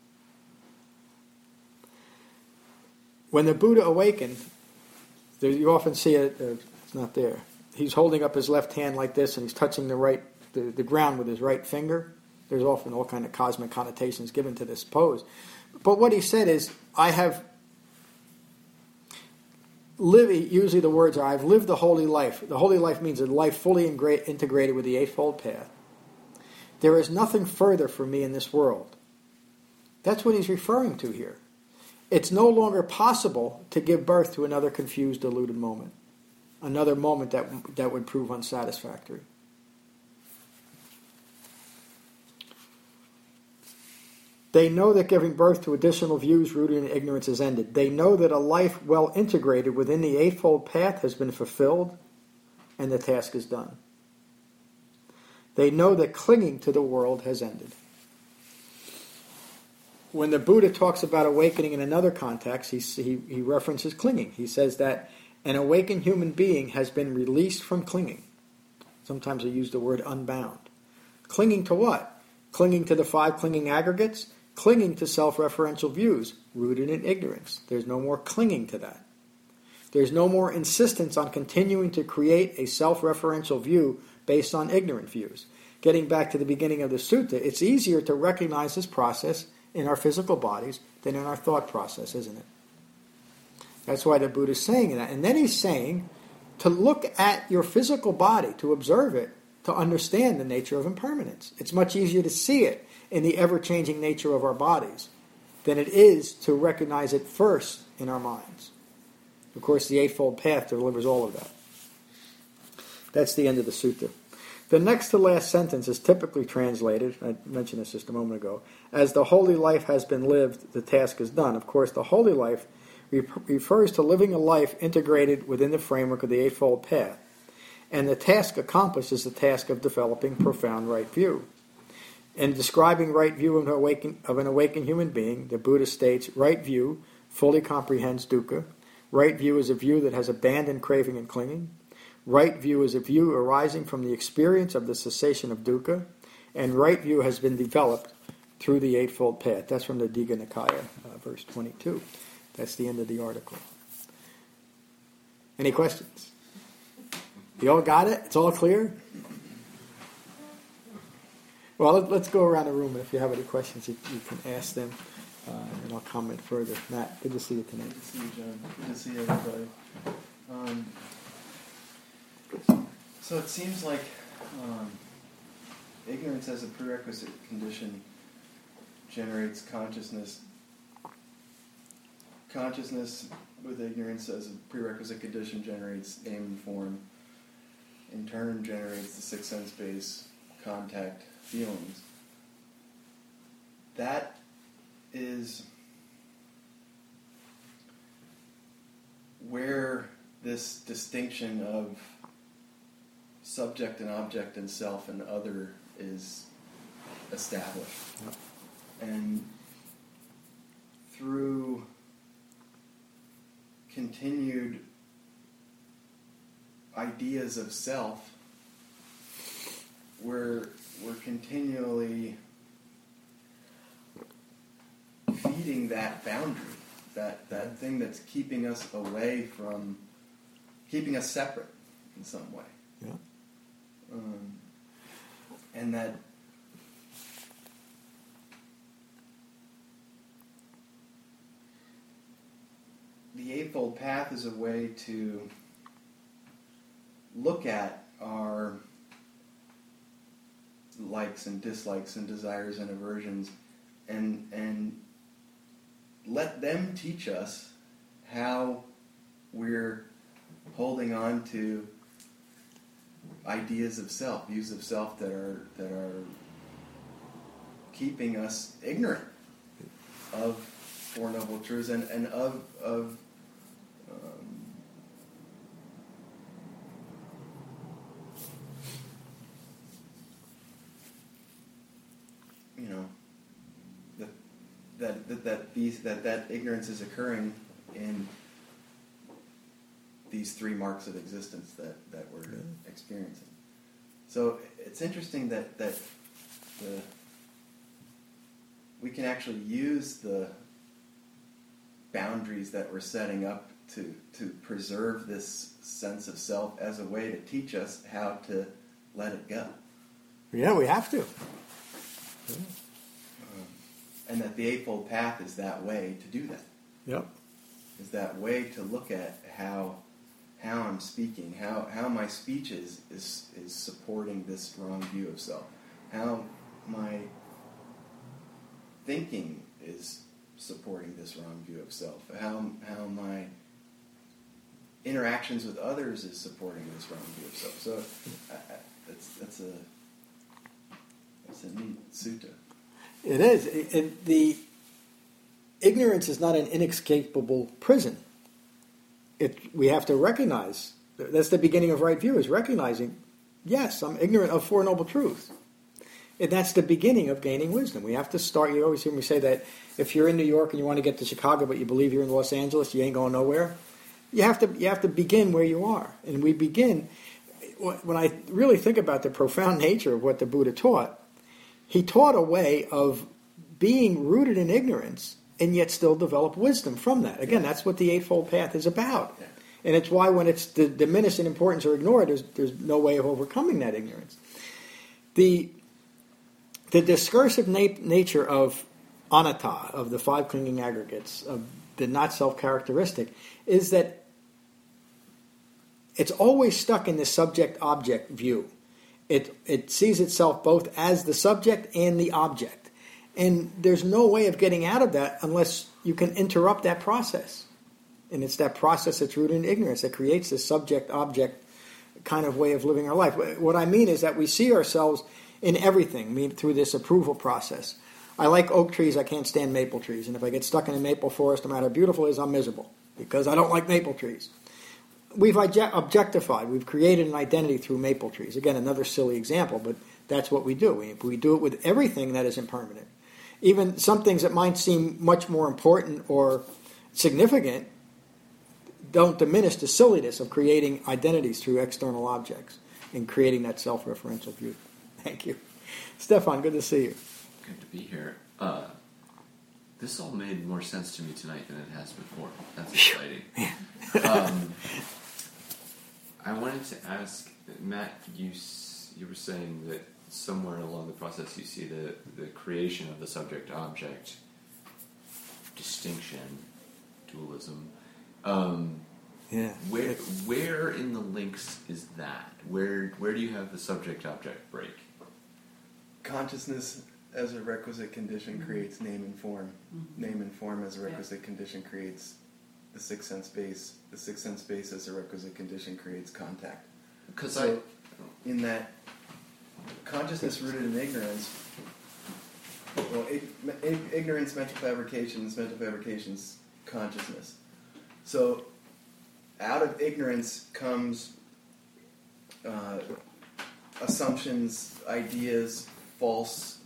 When the Buddha awakened, you often see it, it's not there. He's holding up his left hand like this and he's touching the ground with his right finger. There's often all kind of cosmic connotations given to this pose. But what he said is, I have lived, usually the words are, I've lived the holy life. The holy life means a life fully integrated with the Eightfold Path. There is nothing further for me in this world. That's what he's referring to here. It's no longer possible to give birth to another confused, deluded moment. Another moment that would prove unsatisfactory. They know that giving birth to additional views rooted in ignorance is ended. They know that a life well integrated within the Eightfold Path has been fulfilled and the task is done. They know that clinging to the world has ended. When the Buddha talks about awakening in another context, he references clinging. He says that an awakened human being has been released from clinging. Sometimes I use the word unbound. Clinging to what? Clinging to the 5 clinging aggregates? Clinging to self-referential views, rooted in ignorance. There's no more clinging to that. There's no more insistence on continuing to create a self-referential view based on ignorant views. Getting back to the beginning of the sutta, it's easier to recognize this process in our physical bodies than in our thought process, isn't it? That's why the Buddha is saying that. And then he's saying to look at your physical body, to observe it, to understand the nature of impermanence. It's much easier to see it in the ever-changing nature of our bodies than it is to recognize it first in our minds. Of course, the Eightfold Path delivers all of that. That's the end of the sutta. The next to last sentence is typically translated, I mentioned this just a moment ago, as the holy life has been lived, the task is done. Of course, the holy life refers to living a life integrated within the framework of the Eightfold Path. And the task accomplished is the task of developing profound right view. In describing right view of an awakened human being, the Buddha states, right view fully comprehends dukkha. Right view is a view that has abandoned craving and clinging. Right view is a view arising from the experience of the cessation of dukkha. And right view has been developed through the Eightfold Path. That's from the Digha Nikaya, verse 22. That's the end of the article. Any questions? You all got it? It's all clear? Well, let's go around the room, and if you have any questions, you can ask them, and I'll comment further. Matt, good to see you tonight. Good to see you, John. Good to see everybody. So it seems like ignorance as a prerequisite condition generates consciousness. Consciousness with ignorance as a prerequisite condition generates name and form. In turn, generates the sixth sense base, contact, feelings. That is where this distinction of subject and object and self and other is established. Yep. And through continued ideas of self, we're continually feeding that boundary, that thing that's keeping us away from, keeping us separate in some way. Yeah. And that the Eightfold Path is a way to look at our likes and dislikes and desires and aversions and let them teach us how we're holding on to ideas of self, views of self that are keeping us ignorant of Four Noble Truths and of that ignorance is occurring in these 3 marks of existence that we're experiencing. So it's interesting that we can actually use the boundaries that we're setting up to preserve this sense of self as a way to teach us how to let it go. Yeah, we have to. Yeah. And that the Eightfold Path is that way to do that. Yep. Is that way to look at how I'm speaking, how my speech is supporting this wrong view of self, how my thinking is supporting this wrong view of self, how my interactions with others is supporting this wrong view of self. So that's a neat sutta. It is. The ignorance is not an inescapable prison. We have to recognize, that's the beginning of right view, is recognizing, yes, I'm ignorant of Four Noble Truths. And that's the beginning of gaining wisdom. We have to start, you always hear me say that if you're in New York and you want to get to Chicago but you believe you're in Los Angeles, you ain't going nowhere. You have to begin where you are. And we begin, when I really think about the profound nature of what the Buddha taught, he taught a way of being rooted in ignorance and yet still develop wisdom from that. Again, that's what the Eightfold Path is about. Yeah. And it's why when it's diminished in importance or ignored, there's no way of overcoming that ignorance. The discursive nature of anatta, of the five clinging aggregates, of the not-self characteristic, is that it's always stuck in the subject-object view. It sees itself both as the subject and the object. And there's no way of getting out of that unless you can interrupt that process. And it's that process that's rooted in ignorance that creates this subject-object kind of way of living our life. What I mean is that we see ourselves in everything, through this approval process. I like oak trees, I can't stand maple trees. And if I get stuck in a maple forest, no matter how beautiful it is, I'm miserable because I don't like maple trees. We've objectified, we've created an identity through maple trees. Again, another silly example, but that's what we do. We do it with everything that is impermanent. Even some things that might seem much more important or significant don't diminish the silliness of creating identities through external objects and creating that self-referential view. Thank you. Stefan, good to see you. Good to be here. This all made more sense to me tonight than it has before. That's exciting. I wanted to ask, Matt, you were saying that somewhere along the process you see the creation of the subject-object distinction, dualism. Yeah. Where in the links is that? Where do you have the subject-object break? Consciousness as a requisite condition creates name and form. Name and form as a requisite condition creates the sixth sense base. The sixth sense base as a requisite condition creates contact. In that consciousness rooted in ignorance, ignorance, mental fabrications, consciousness. So out of ignorance comes assumptions, ideas, false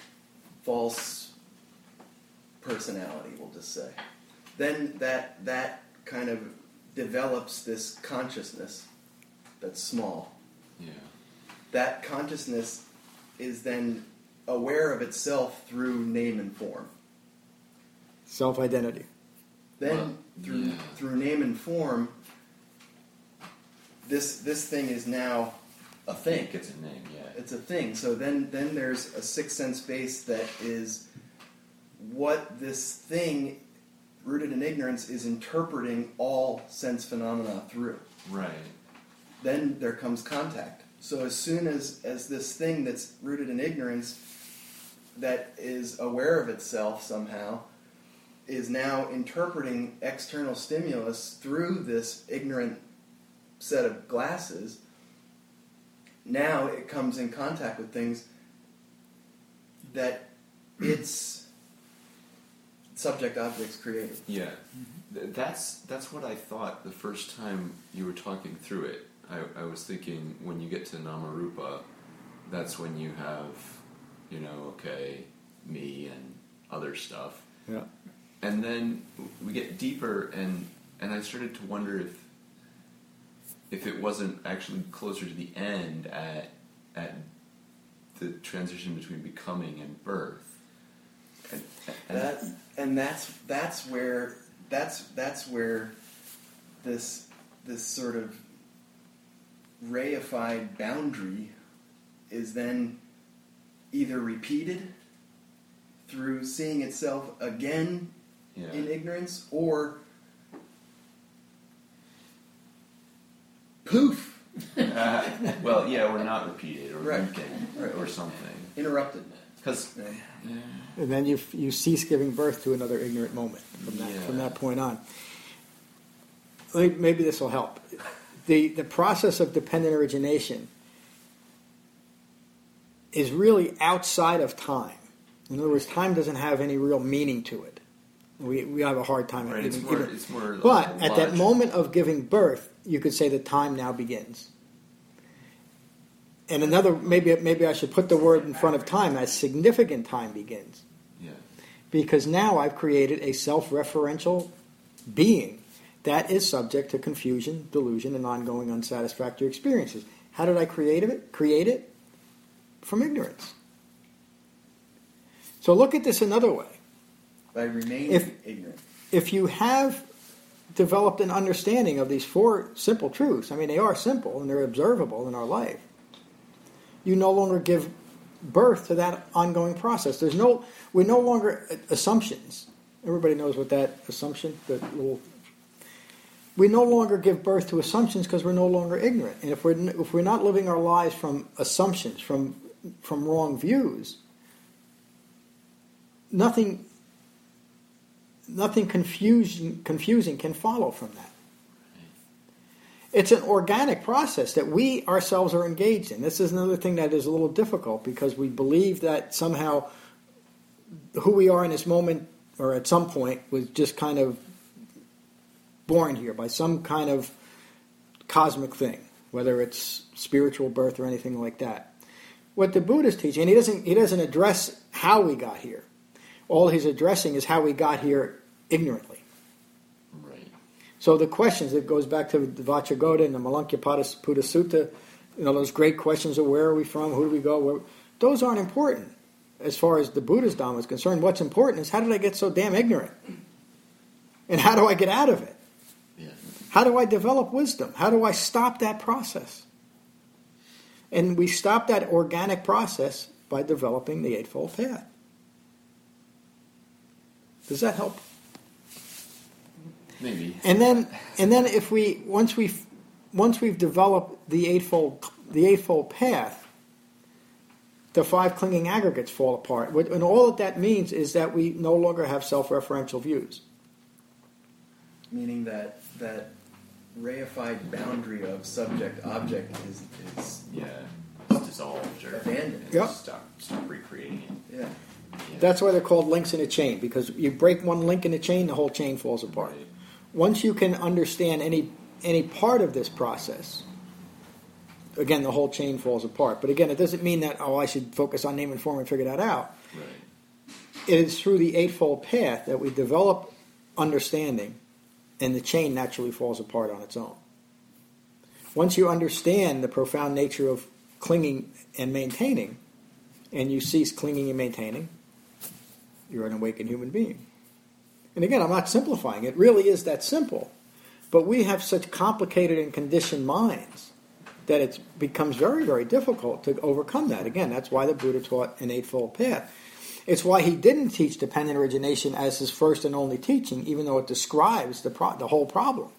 personality, we'll just say. Then that kind of develops this consciousness that's small. Yeah. That consciousness is then aware of itself through name and form. Self-identity. Then through name and form, this thing is now a thing. It's a name, yeah. It's a thing. So then there's a sixth sense base that is what this thing, rooted in ignorance, is interpreting all sense phenomena through. Right. Then there comes contact. So as soon as this thing that's rooted in ignorance, that is aware of itself somehow, is now interpreting external stimulus through this ignorant set of glasses, now it comes in contact with things that its subject-objects created. Yeah. That's what I thought the first time you were talking through it. I was thinking when you get to Namarupa, that's when you have, me and other stuff. Yeah. And then we get deeper, and I started to wonder if it wasn't actually closer to the end at the transition between becoming and birth. That's where this sort of reified boundary is then either repeated through seeing itself again in ignorance, or poof. Or not repeated, or Right. weakened, or something. Interrupted. Because And then you cease giving birth to another ignorant moment from that point on. Maybe this will help. The process of dependent origination is really outside of time. In other words, time doesn't have any real meaning to it. We have a hard time. Right, it's more but at that logical. moment of giving birth, you could say the time now begins. And another, maybe I should put the word in front of time, as significant time begins. Yeah. Because now I've created a self-referential being that is subject to confusion, delusion, and ongoing unsatisfactory experiences. How did I create it? Create it from ignorance. So look at this another way. By remaining ignorant. If you have developed an understanding of these four simple truths, I mean, they are simple and they're observable in our life, you no longer give birth to that ongoing process. We're no longer assumptions. Everybody knows what that assumption, we no longer give birth to assumptions because we're no longer ignorant. And if we're not living our lives from assumptions, from wrong views, nothing confusing can follow from that. It's an organic process that we ourselves are engaged in. This is another thing that is a little difficult because we believe that somehow who we are in this moment or at some point was just kind of born here by some kind of cosmic thing, whether it's spiritual birth or anything like that. What the Buddha is teaching, and he doesn't address how we got here. All he's addressing is how we got here ignorantly. So the questions, it goes back to the Vacchagotta and the Malankya-Putta Sutta, those great questions of where are we from, who do we go, those aren't important as far as the Buddha's Dhamma is concerned. What's important is how did I get so damn ignorant? And how do I get out of it? Yeah. How do I develop wisdom? How do I stop that process? And we stop that organic process by developing the Eightfold Path. Does that help? Maybe. And then if once we've developed the eightfold path, the five clinging aggregates fall apart. And all that means is that we no longer have self-referential views. Meaning that reified boundary of subject-object is it's dissolved or abandoned. Yep. Stop recreating it. Yeah. That's why they're called links in a chain, because you break one link in the chain, the whole chain falls apart. Right. Once you can understand any part of this process, again, the whole chain falls apart. But again, it doesn't mean that, I should focus on name and form and figure that out. Right. It is through the Eightfold Path that we develop understanding, and the chain naturally falls apart on its own. Once you understand the profound nature of clinging and maintaining, and you cease clinging and maintaining, you're an awakened human being. And again, I'm not simplifying. It really is that simple. But we have such complicated and conditioned minds that it becomes very, very difficult to overcome that. Again, that's why the Buddha taught an Eightfold Path. It's why he didn't teach dependent origination as his first and only teaching, even though it describes the whole problem.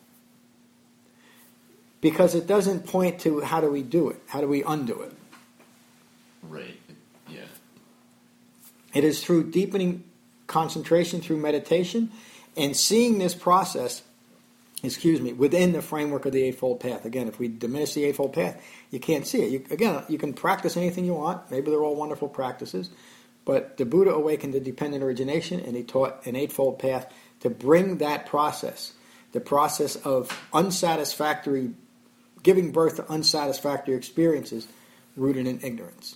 Because it doesn't point to how do we do it, how do we undo it. Right. Yeah. It is through deepening concentration, through meditation, and seeing this process, within the framework of the Eightfold Path. Again, if we diminish the Eightfold Path, you can't see it. You can practice anything you want. Maybe they're all wonderful practices. But the Buddha awakened to dependent origination, and he taught an Eightfold Path to bring that process, the process of giving birth to unsatisfactory experiences rooted in ignorance.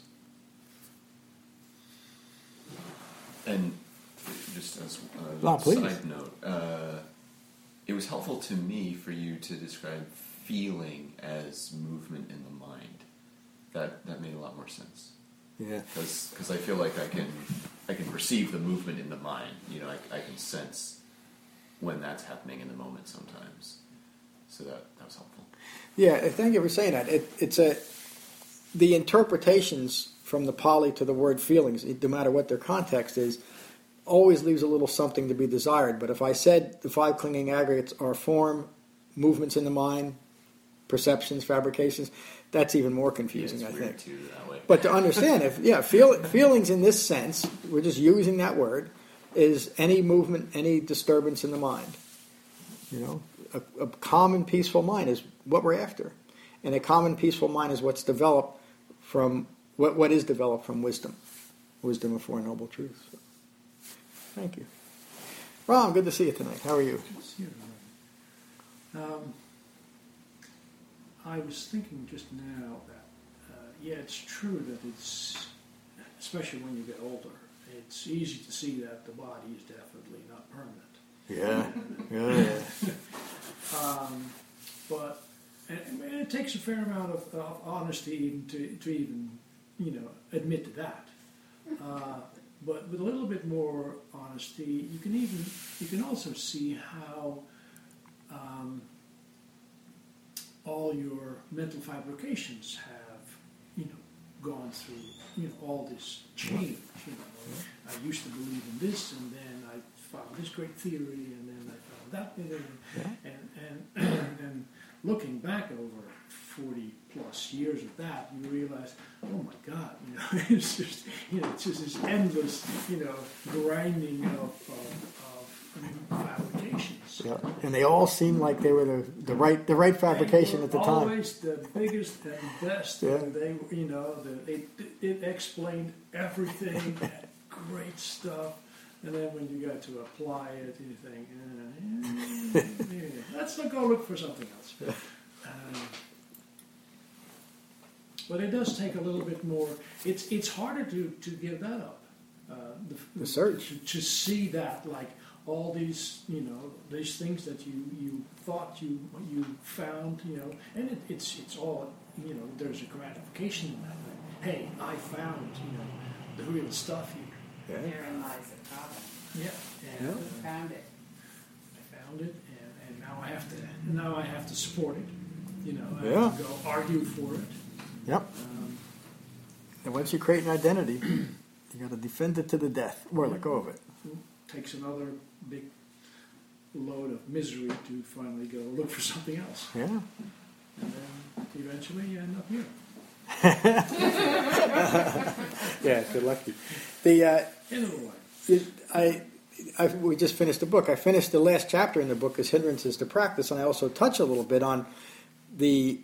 And just as a please. side note, it was helpful to me for you to describe feeling as movement in the mind. That made a lot more sense. Yeah. Because I feel like I can perceive the movement in the mind. I can sense when that's happening in the moment sometimes. So that was helpful. Yeah, thank you for saying that. It's the interpretations from the Pali to the word feelings, no matter what their context is, always leaves a little something to be desired. But if I said the five clinging aggregates are form, movements in the mind, perceptions, fabrications, that's even more confusing, I think. Too, that way. But to understand, feelings in this sense, we're just using that word, is any movement, any disturbance in the mind. A calm and peaceful mind is what we're after. And a calm and peaceful mind is what's developed from, what is developed from wisdom. wisdom of Four Noble Truths. So, thank you. Ron, good to see you tonight. How are you? I was thinking just now that, it's true that it's, especially when you get older, it's easy to see that the body is definitely not permanent. Yeah. But and it takes a fair amount of honesty even to even, admit to that. But with a little bit more honesty, you can also see how all your mental fabrications have, gone through, all this change. I used to believe in this, and then I found this great theory, and then I found that theory, and looking back over 40 plus years of that, you realize, oh my God, it's just, it's just this endless, grinding of fabrications. Yeah. And they all seem like they were the right fabrication at the time. Always the biggest and best. Yeah. And they, it explained everything, great stuff. And then when you got to apply it, you think, let's go look for something else. But it does take a little bit more. It's harder to give that up. The search. To see that, like, all these, these things that you thought you found, and it's all, there's a gratification in that. Like, hey, I found, the real stuff here. Yeah. Therein lies the problem. Yeah. And, Found it. I found it, and now I have to support it. I have to go argue for it. Yep. And once you create an identity, you got to defend it to the death, or let go of it. Takes another big load of misery to finally go look for something else. Yeah. And then eventually you end up here. Yeah, if you're lucky. The End of the way. we just finished the book. I finished the last chapter in the book as Hindrances to Practice, and I also touch a little bit on the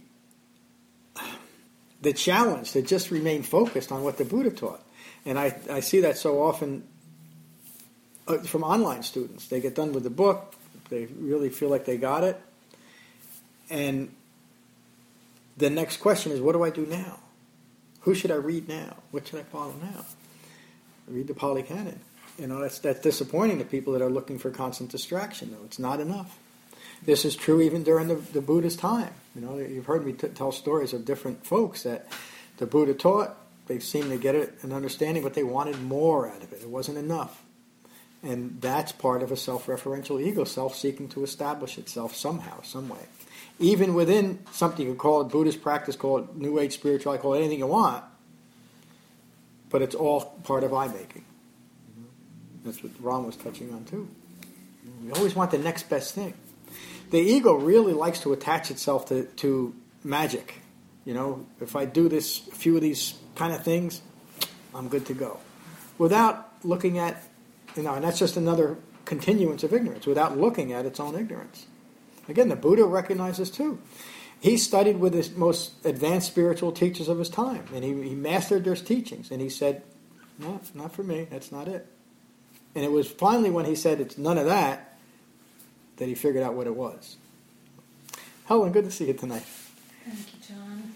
challenge to just remain focused on what the Buddha taught. And I see that so often from online students. They get done with the book, they really feel like they got it, and the next question is, what do I do now? Who should I read now? What should I follow now? Read the Pali Canon. That's disappointing to people that are looking for constant distraction, though. It's not enough. This is true even during the Buddha's time. You've heard me tell stories of different folks that the Buddha taught. They seemed to get it, an understanding, but they wanted more out of it. It wasn't enough. And that's part of a self-referential ego, self-seeking to establish itself somehow, some way. Even within something you could call it Buddhist practice, call it New Age spirituality, call it anything you want, but it's all part of I-making. That's what Ron was touching on too. We always want the next best thing. The ego really likes to attach itself to magic. If I do a few of these kind of things, I'm good to go. Without looking at, and that's just another continuance of ignorance, without looking at its own ignorance. Again, the Buddha recognizes too. He studied with the most advanced spiritual teachers of his time, and he mastered their teachings, and he said, no, not for me, that's not it. And it was finally when he said it's none of that he figured out what it was. Helen, good to see you tonight. Thank you, John.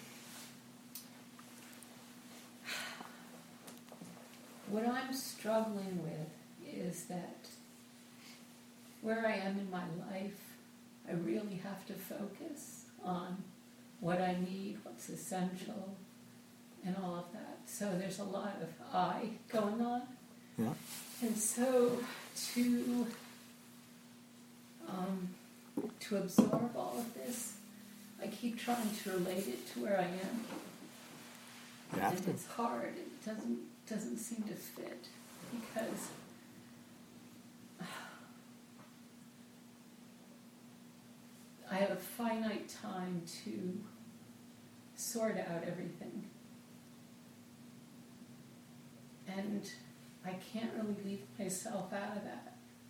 What I'm struggling with is that where I am in my life, I really have to focus on what I need, what's essential, and all of that. So there's a lot of I going on. Yeah. And so to absorb all of this, I keep trying to relate it to where I am. You have And to. it's hard. It doesn't seem to fit because I have a finite time to sort out everything. And I can't really leave myself out of that.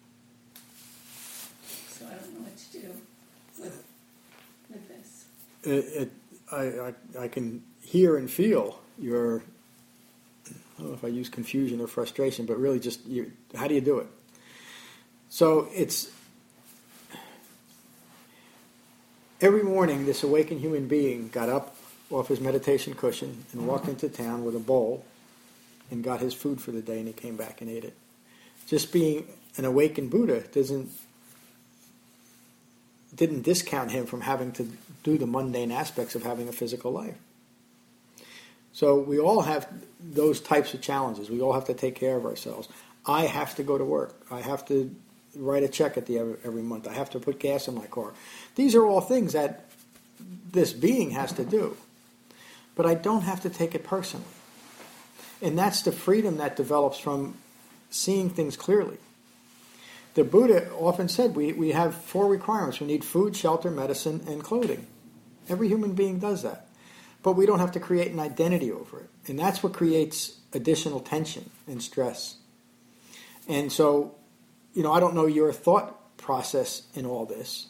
So I don't know what to do with this. I can hear and feel your don't know if I use confusion or frustration, but really just how do you do it? So it's every morning this awakened human being got up off his meditation cushion and walked into town with a bowl and got his food for the day, and he came back and ate it. Just being an awakened Buddha didn't discount him from having to do the mundane aspects of having a physical life. So we all have those types of challenges. We all have to take care of ourselves. I have to go to work. I have to write a check at the every month. I have to put gas in my car. These are all things that this being has to do. But I don't have to take it personally. And that's the freedom that develops from seeing things clearly. The Buddha often said we have 4 requirements. We need food, shelter, medicine, and clothing. Every human being does that. But we don't have to create an identity over it. And that's what creates additional tension and stress. And so, I don't know your thought process in all this,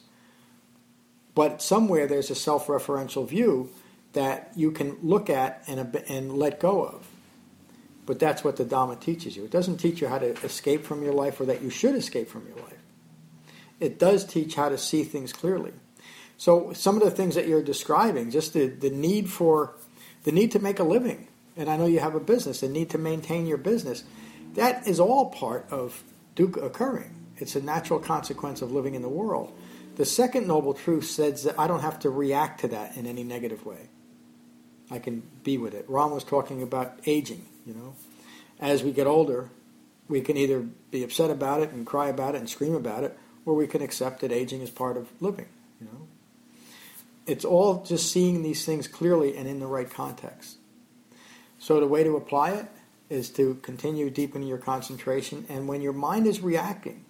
but somewhere there's a self-referential view that you can look at and let go of. But that's what the Dhamma teaches you. It doesn't teach you how to escape from your life or that you should escape from your life. It does teach how to see things clearly. So some of the things that you're describing, just the need to make a living, and I know you have a business, the need to maintain your business, that is all part of dukkha occurring. It's a natural consequence of living in the world. The second noble truth says that I don't have to react to that in any negative way. I can be with it. Ram was talking about aging, As we get older, we can either be upset about it and cry about it and scream about it, or we can accept that aging is part of living, It's all just seeing these things clearly and in the right context. So the way to apply it is to continue deepening your concentration, and when your mind is reacting,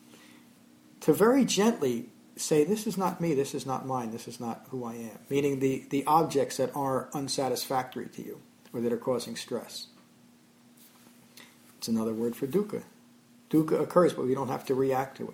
to very gently say, this is not me, this is not mine, this is not who I am. Meaning the objects that are unsatisfactory to you or that are causing stress. It's another word for dukkha. Dukkha occurs, but we don't have to react to it.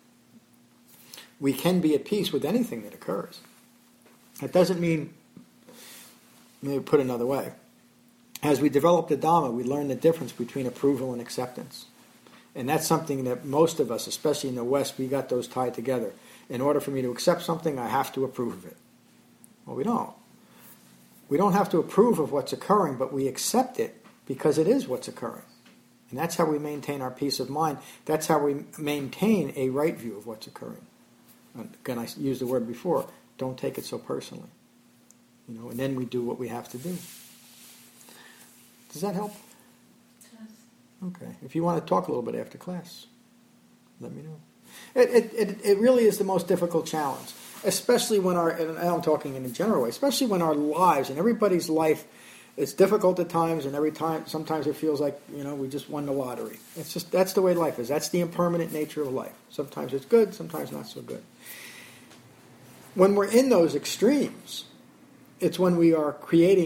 We can be at peace with anything that occurs. That doesn't mean, let me put it another way. As we develop the Dhamma, we learn the difference between approval and acceptance. And that's something that most of us, especially in the West, we got those tied together. In order for me to accept something, I have to approve of it. Well, we don't. We don't have to approve of what's occurring, but we accept it because it is what's occurring. And that's how we maintain our peace of mind. That's how we maintain a right view of what's occurring. Again, I used the word before, don't take it so personally. And then we do what we have to do. Does that help? It does. Okay. If you want to talk a little bit after class, let me know. It really is the most difficult challenge, especially when and I'm talking in a general way, especially when our lives and everybody's life, it's difficult at times, and sometimes it feels like, we just won the lottery. It's just, that's the way life is. That's the impermanent nature of life. Sometimes it's good, sometimes not so good. When we're in those extremes, it's when we are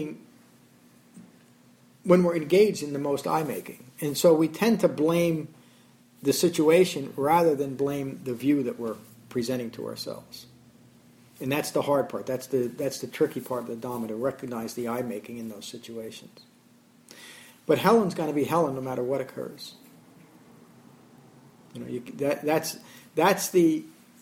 when we're engaged in the most I-making. And so we tend to blame the situation rather than blame the view that we're presenting to ourselves. And that's the hard part. That's the tricky part of the Dhamma, to recognize the I-making in those situations. But Helen's going to be Helen no matter what occurs. That's the...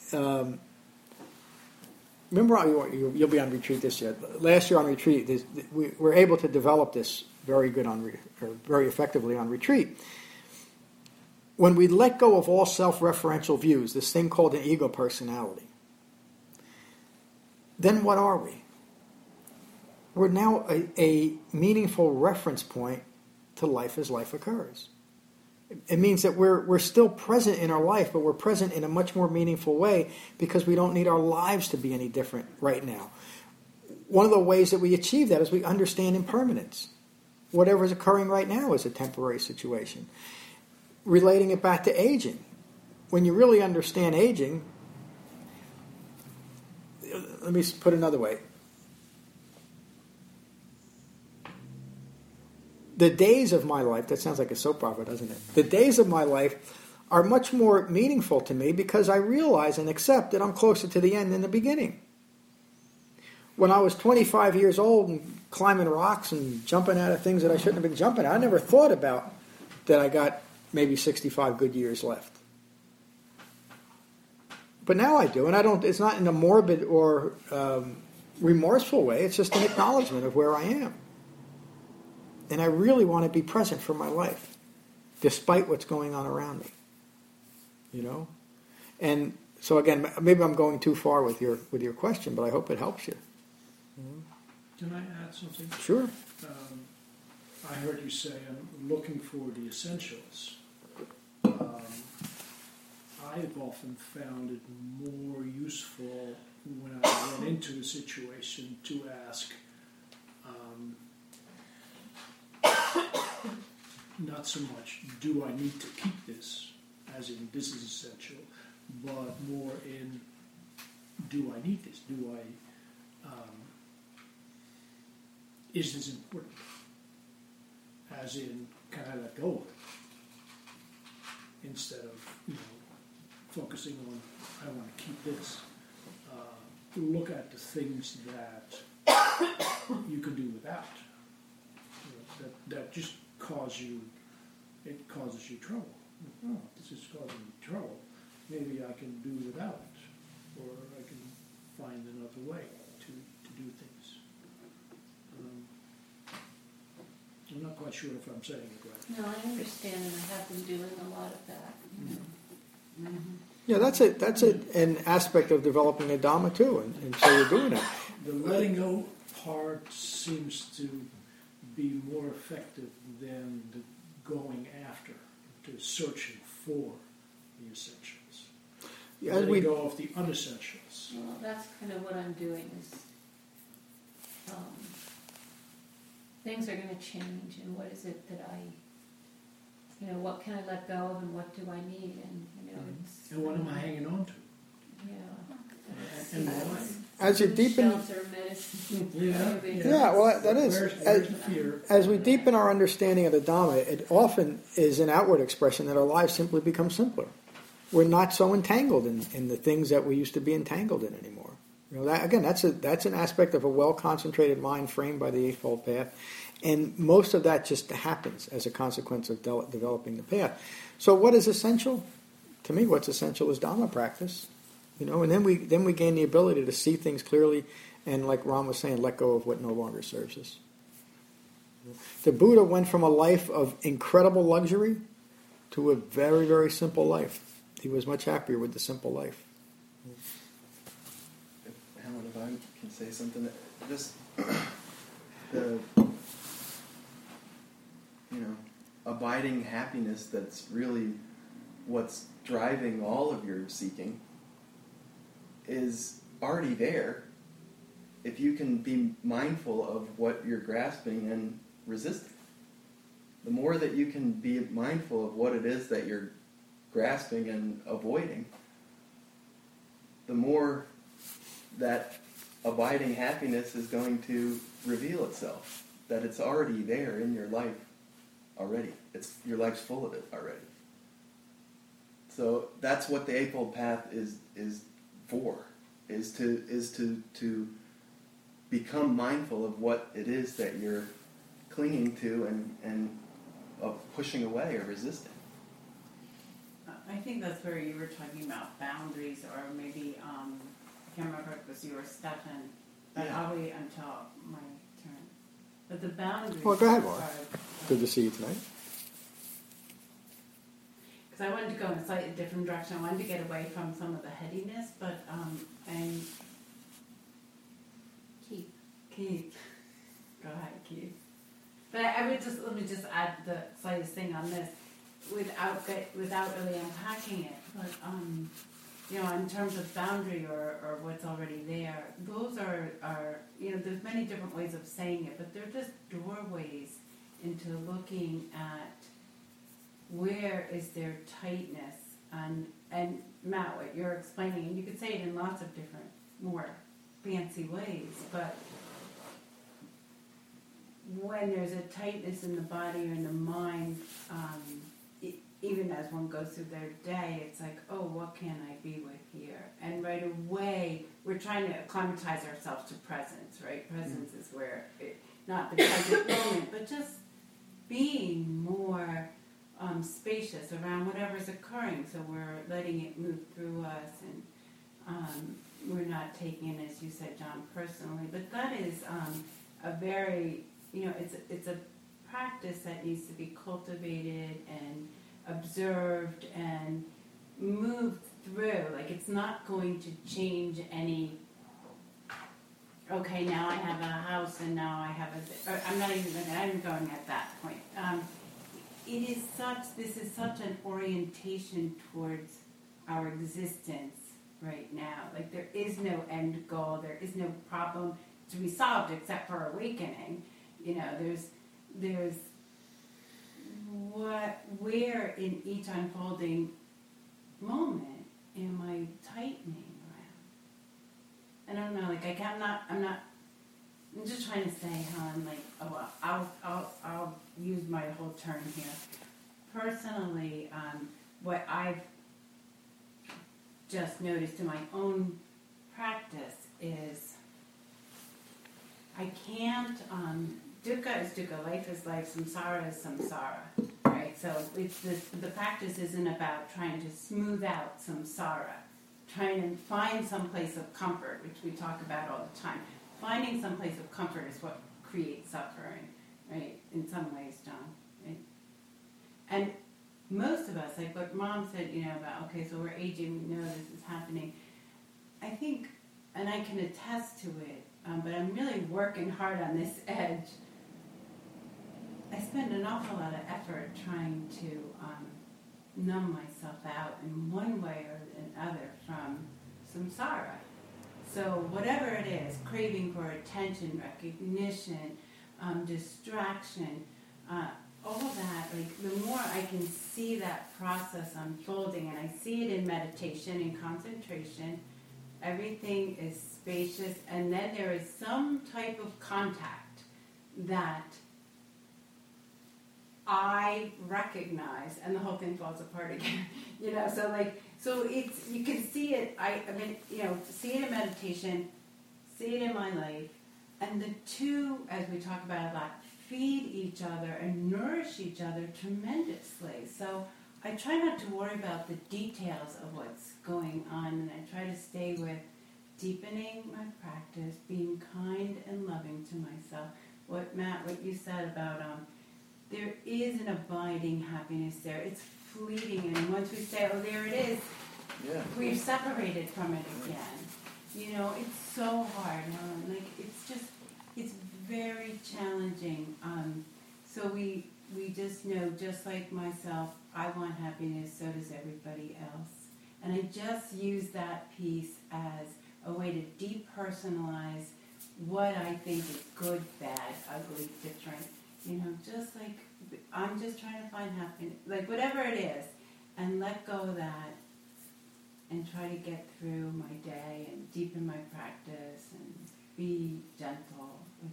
remember, you'll be on retreat this year. Last year on retreat, we were able to develop this very effectively on retreat. When we let go of all self-referential views, this thing called an ego personality, then what are we? We're now a meaningful reference point to life as life occurs. It means that we're still present in our life, but we're present in a much more meaningful way because we don't need our lives to be any different right now. One of the ways that we achieve that is we understand impermanence. Whatever is occurring right now is a temporary situation. Relating it back to aging. When you really understand aging, let me put it another way. The days of my life, that sounds like a soap opera, doesn't it? The days of my life are much more meaningful to me because I realize and accept that I'm closer to the end than the beginning. when I was 25 years old and climbing rocks and jumping out of things that I shouldn't have been jumping at, I never thought about that I got maybe 65 good years left. But now I do, and I don't. It's not in a morbid or remorseful way. It's just an acknowledgement of where I am, and I really want to be present for my life, despite what's going on around me. You know, and so again, maybe I'm going too far with your question, but I hope it helps you. Can I add something? Sure. I heard you say I'm looking for the essentials. I've often found it more useful when I run into a situation to ask, not so much, do I need to keep this, as in this is essential, but more in, do I need this? Is this important? As in, can I let go of it? Instead of, focusing on, I want to keep this. Look at the things that you can do without. That just causes you trouble. Oh, this is causing me trouble. Maybe I can do without it, or I can find another way to do things. I'm not quite sure if I'm saying it right. No, I understand, and I have been doing a lot of that. Yeah, that's an aspect of developing a Dhamma too, and so you're doing it. The letting go part seems to be more effective than the going after, the searching for the essentials. Letting go of the unessentials. Well, that's kind of what I'm doing is things are going to change, and what is it that what can I let go of, and what do I need, and it's. And what am I hanging on to? Yeah. And why? As you deepen, Shelter, medicine. yeah, well, that is. Where's the fear? As we deepen our understanding of the Dhamma, it often is an outward expression that our lives simply become simpler. We're not so entangled in the things that we used to be entangled in anymore. That's an aspect of a well-concentrated mind framed by the Eightfold Path, and most of that just happens as a consequence of developing the path. So, what is essential? To me, what's essential is Dhamma practice, and then we gain the ability to see things clearly, and like Ram was saying, let go of what no longer serves us. The Buddha went from a life of incredible luxury to a very, very simple life. He was much happier with the simple life. Helen, if I can say something, just the abiding happiness that's really what's driving all of your seeking is already there if you can be mindful of what you're grasping and resisting. The more that you can be mindful of what it is that you're grasping and avoiding, the more that abiding happiness is going to reveal itself, that it's already there in your life already. Your life's full of it already. So that's what the Eightfold Path is for, is to become mindful of what it is that you're clinging to and of pushing away or resisting. I think that's where you were talking about boundaries, or maybe I can't remember if it was you or Stefan, but I'll wait until my turn. But the boundaries. Well, go ahead, Laura. Good to see you tonight. Because I wanted to go in a slightly different direction. I wanted to get away from some of the headiness, but and Keith, go ahead, Keith. But I would let me just add the slightest thing on this, without really unpacking it. But in terms of boundary or what's already there, those are there's many different ways of saying it, but they're just doorways into looking at where is there tightness, and Matt, what you're explaining, and you could say it in lots of different, more fancy ways, but when there's a tightness in the body or in the mind, even as one goes through their day, it's like, oh, what can I be with here? And right away, we're trying to acclimatize ourselves to presence, right? Presence is where, not the present moment, but just being more spacious around whatever's occurring. So we're letting it move through us, and we're not taking it, as you said, John, personally. But that is a very, it's a practice that needs to be cultivated and observed and moved through. Like, it's not going to change any, okay, now I have a house and now I have or I'm not even going at that point. This is such an orientation towards our existence right now. Like, there is no end goal, there is no problem to be solved except for awakening. There's where in each unfolding moment am I tightening around? I don't know, like I'm just trying to say, Helen, like, oh, well, I'll use my whole turn here. Personally, what I've just noticed in my own practice is I can't, dukkha is dukkha, life is life, samsara is samsara, right? So the practice isn't about trying to smooth out samsara, trying to find some place of comfort, which we talk about all the time. Finding some place of comfort is what creates suffering, right? In some ways, John, right? And most of us, like what Mom said, about, okay, so we're aging, we know this is happening. I think, and I can attest to it, but I'm really working hard on this edge. I spend an awful lot of effort trying to numb myself out in one way or another from samsara. So whatever it is, craving for attention, recognition, distraction, all that, like, the more I can see that process unfolding, and I see it in meditation and concentration, everything is spacious, and then there is some type of contact that I recognize, and the whole thing falls apart again. So it's, you can see it, see it in meditation, see it in my life, and the two, as we talk about a lot, feed each other and nourish each other tremendously. So I try not to worry about the details of what's going on, and I try to stay with deepening my practice, being kind and loving to myself. What you said about there is an abiding happiness there. It's fleeting, and once we say, oh, there it is, we've separated from it again. It's so hard. It's very challenging. So we just know, just like myself, I want happiness, so does everybody else. And I just use that piece as a way to depersonalize what I think is good, bad, ugly, different. Just like I'm just trying to find happiness, like whatever it is, and let go of that and try to get through my day and deepen my practice and be gentle with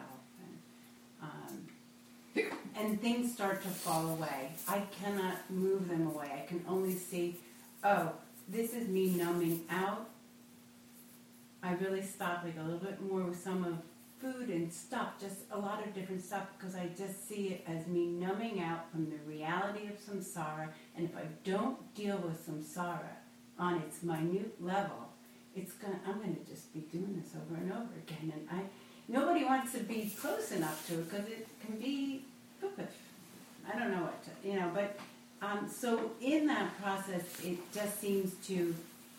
myself. And things start to fall away. I cannot move them away. I can only see, oh, this is me numbing out. I really stop like a little bit more with some of food and stuff, just a lot of different stuff, because I just see it as me numbing out from the reality of samsara. And if I don't deal with samsara on its minute level, I'm going to just be doing this over and over again. And nobody wants to be close enough to it because it can be poopish. I don't know what to, but so in that process, it just seems to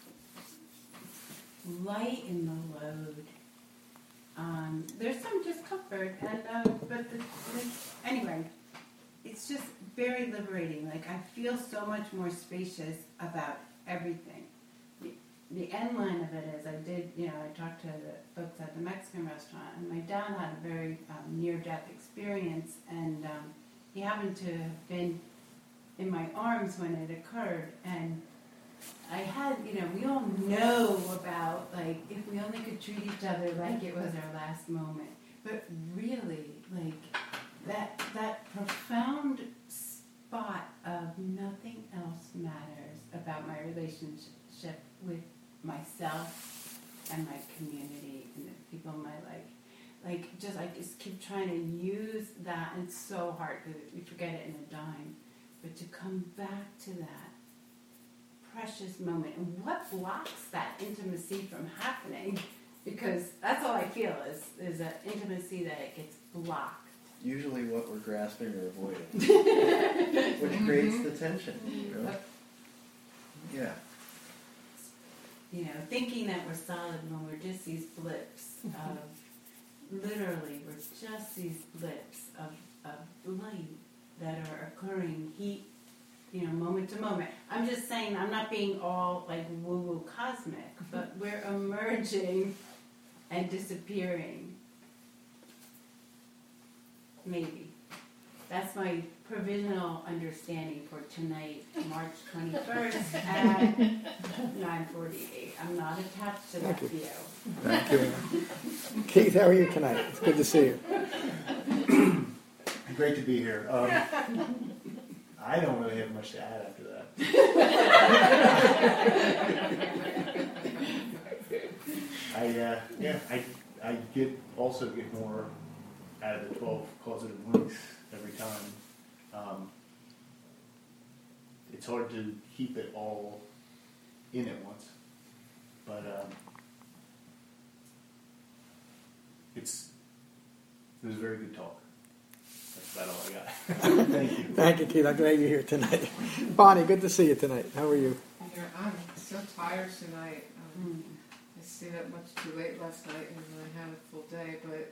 lighten the load. There's some discomfort, and anyway, it's just very liberating. Like, I feel so much more spacious about everything. The end line of it is, I talked to the folks at the Mexican restaurant, and my dad had a very near-death experience, and he happened to have been in my arms when it occurred, and I had, we all know about, like, if we only could treat each other like it was our last moment. But really, like, that profound thought of nothing else matters about my relationship with myself and my community and the people in my life. I just keep trying to use that, and it's so hard because we forget it in a dime. But to come back to that precious moment, and what blocks that intimacy from happening? Because that's all I feel is an intimacy that it gets blocked. Usually what we're grasping or avoiding, which creates the tension. You know? Yeah. You know, thinking that we're solid when we're just these blips of, literally, we're just these blips of light that are occurring, heat, you know, moment to moment. I'm just saying, I'm not being all like woo-woo cosmic, but we're emerging and disappearing. Maybe. That's my provisional understanding for tonight, March 21st at 9:48. I'm not attached to that view. Thank you. Keith, how are you tonight? It's good to see you. Great to be here. I don't really have much to add after that. I get more out of the 12 causative links every time. It's hard to keep it all in at once, but it was a very good talk. That's about all I got. Thank you. Thank you, Keith. I'm glad you're here tonight. Bonnie, good to see you tonight. How are you? I'm so tired tonight. I stayed up much too late last night and I had a full day, but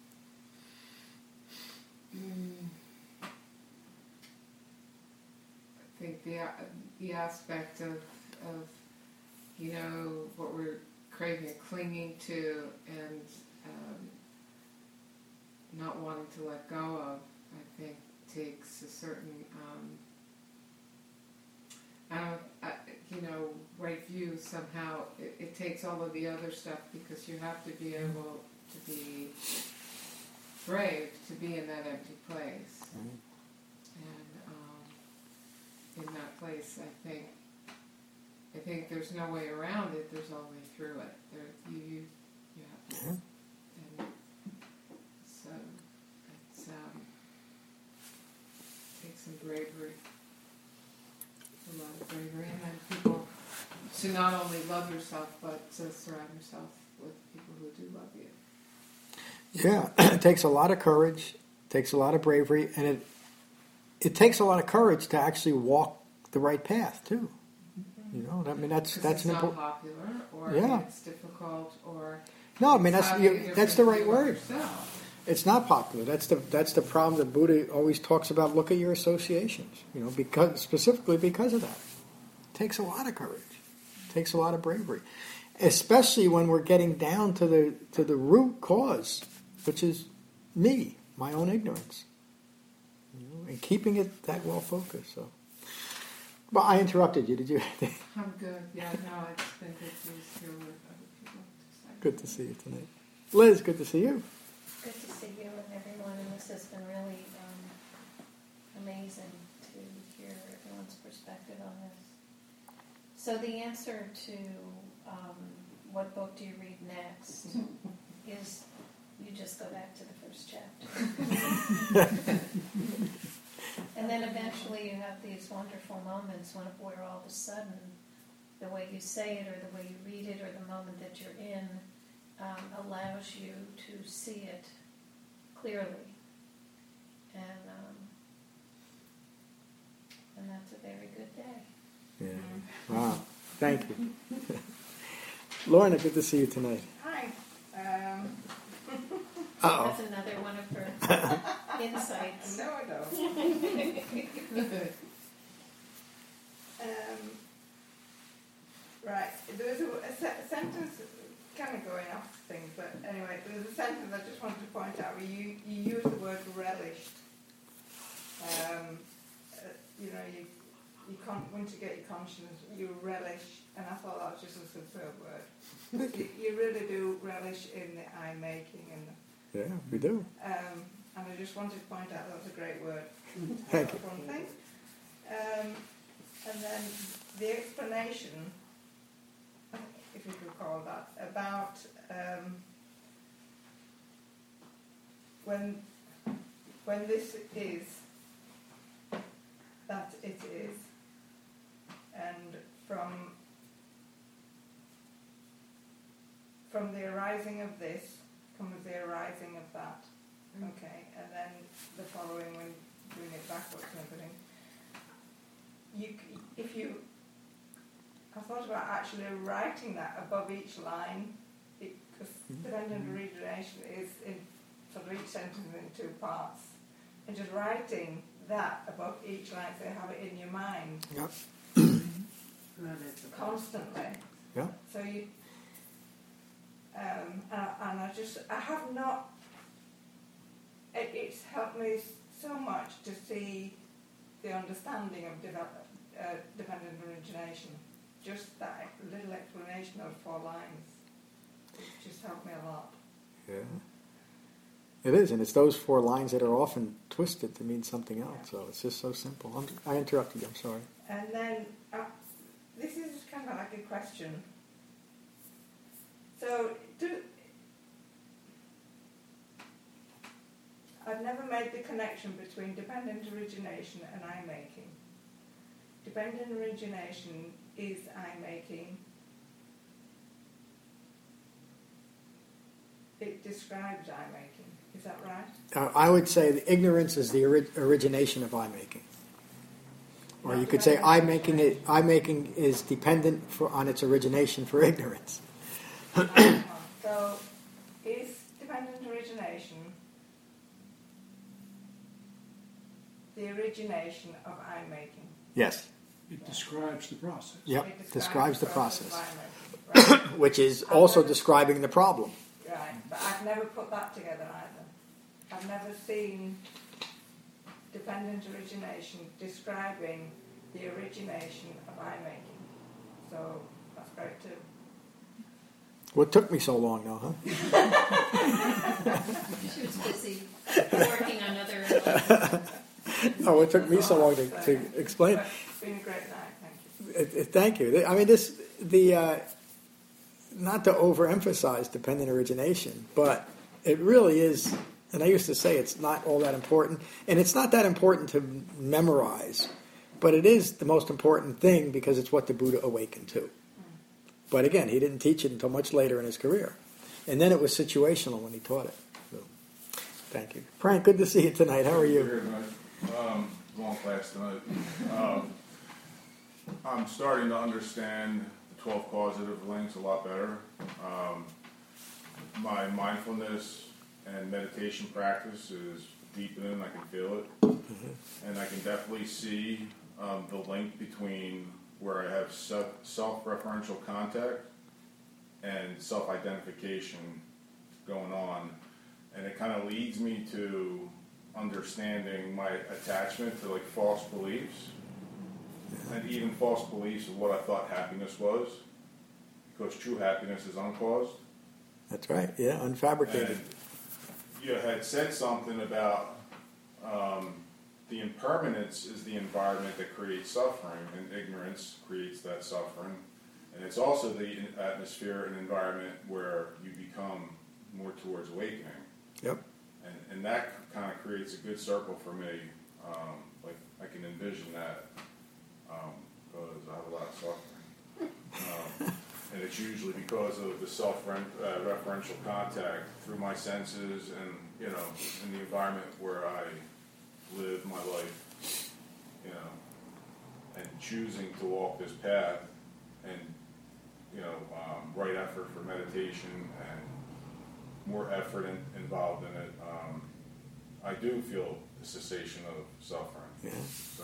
I think the aspect of you know what we're craving and clinging to and not wanting to let go of, I think takes a certain right view somehow. It takes all of the other stuff because you have to be able to be brave to be in that empty place. And in that place, I think there's no way around it. There's only through it. You have to. And so it takes some bravery, a lot of bravery, and then people to not only love yourself but to surround yourself with people who do love you. Yeah, it takes a lot of courage, takes a lot of bravery, and it takes a lot of courage to actually walk the right path too. You know, I mean that's it's an not important. Popular, or it's difficult, or no, I mean that's the right word. Yourself. It's not popular. That's the problem that Buddha always talks about. Look at your associations. You know, specifically because of that. It takes a lot of courage. It takes a lot of bravery, especially when we're getting down to the root cause, which is me, my own ignorance, you know, and keeping it that well focused. So, but I interrupted you. Did you? I'm good. Yeah, no, it's been good to hear what other people have to say. Good to see you tonight, Liz. Good to see you. Good to see you and everyone, and this has been really amazing to hear everyone's perspective on this. So the answer to what book do you read next is you just go back to the first chapter. And then eventually you have these wonderful moments where all of a sudden the way you say it or the way you read it or the moment that you're in allows you to see it clearly. And that's a very good day. Yeah. Wow. Thank you. Lorna, good to see you tonight. Hi. That's another one of her insights. No, I don't. Right. There was a sentence, kind of going off things, but anyway, there was a sentence I just wanted to point out where you used the word relished. Once you get your conscience, you relish, and I thought that was just a superb word. You really do relish in the eye making, and yeah, we do. and I just wanted to point out that was a great word. Thank you. One thing. And then the explanation, if you could call that, about when this is, that it is, and from the arising of this comes the arising of that. Okay, and then the following when doing it backwards and everything. I thought about actually writing that above each line, because dependent origination is in sort of each sentence in two parts, and just writing that above each line so you have it in your mind constantly. Yeah. So you, and I have not. It's helped me so much to see the understanding of dependent origination. Just that little explanation of 4 lines. It's just helped me a lot. Yeah. It is, and it's those 4 lines that are often twisted to mean something else. Yeah. So it's just so simple. I interrupted you. I'm sorry. And then this is kind of like a question. So I've never made the connection between dependent origination and I-making. Dependent origination is I-making. It describes I-making. Is that right? I would say the ignorance is the origination of I-making. Or you could say I-making is dependent on its origination for ignorance. So is dependent origination the origination of I-making? Yes. It describes the process. Yep, It describes the process. of I-making, right. Which is also describing the problem. Right, but I've never put that together either. I've never seen dependent origination describing the origination of I-making. So that's great too. What took me so long, though, huh? She was busy working on other. Oh, it took me so long to explain. But it's been a great night, thank you. Thank you. I mean, not to overemphasize dependent origination, but it really is, and I used to say it's not all that important, and it's not that important to memorize, but it is the most important thing because it's what the Buddha awakened to. But again, he didn't teach it until much later in his career. And then it was situational when he taught it. So, thank you. Frank, good to see you tonight. How are you? Very nice. Long class tonight. I'm starting to understand the 12 causative links a lot better. My mindfulness and meditation practice is deepening. I can feel it. And I can definitely see the link between where I have self-referential contact and self-identification going on. And it kind of leads me to understanding my attachment to like false beliefs, and even false beliefs of what I thought happiness was, because true happiness is uncaused. That's right, yeah, unfabricated. And you had said something about the impermanence is the environment that creates suffering, and ignorance creates that suffering. And it's also the atmosphere and environment where you become more towards awakening. Yep. And that kind of creates a good circle for me. Like I can envision that because I have a lot of suffering. And it's usually because of the self-referential contact through my senses and, in the environment where I live my life, and choosing to walk this path and, right effort for meditation and more effort involved in it, I do feel the cessation of suffering. Yeah. So,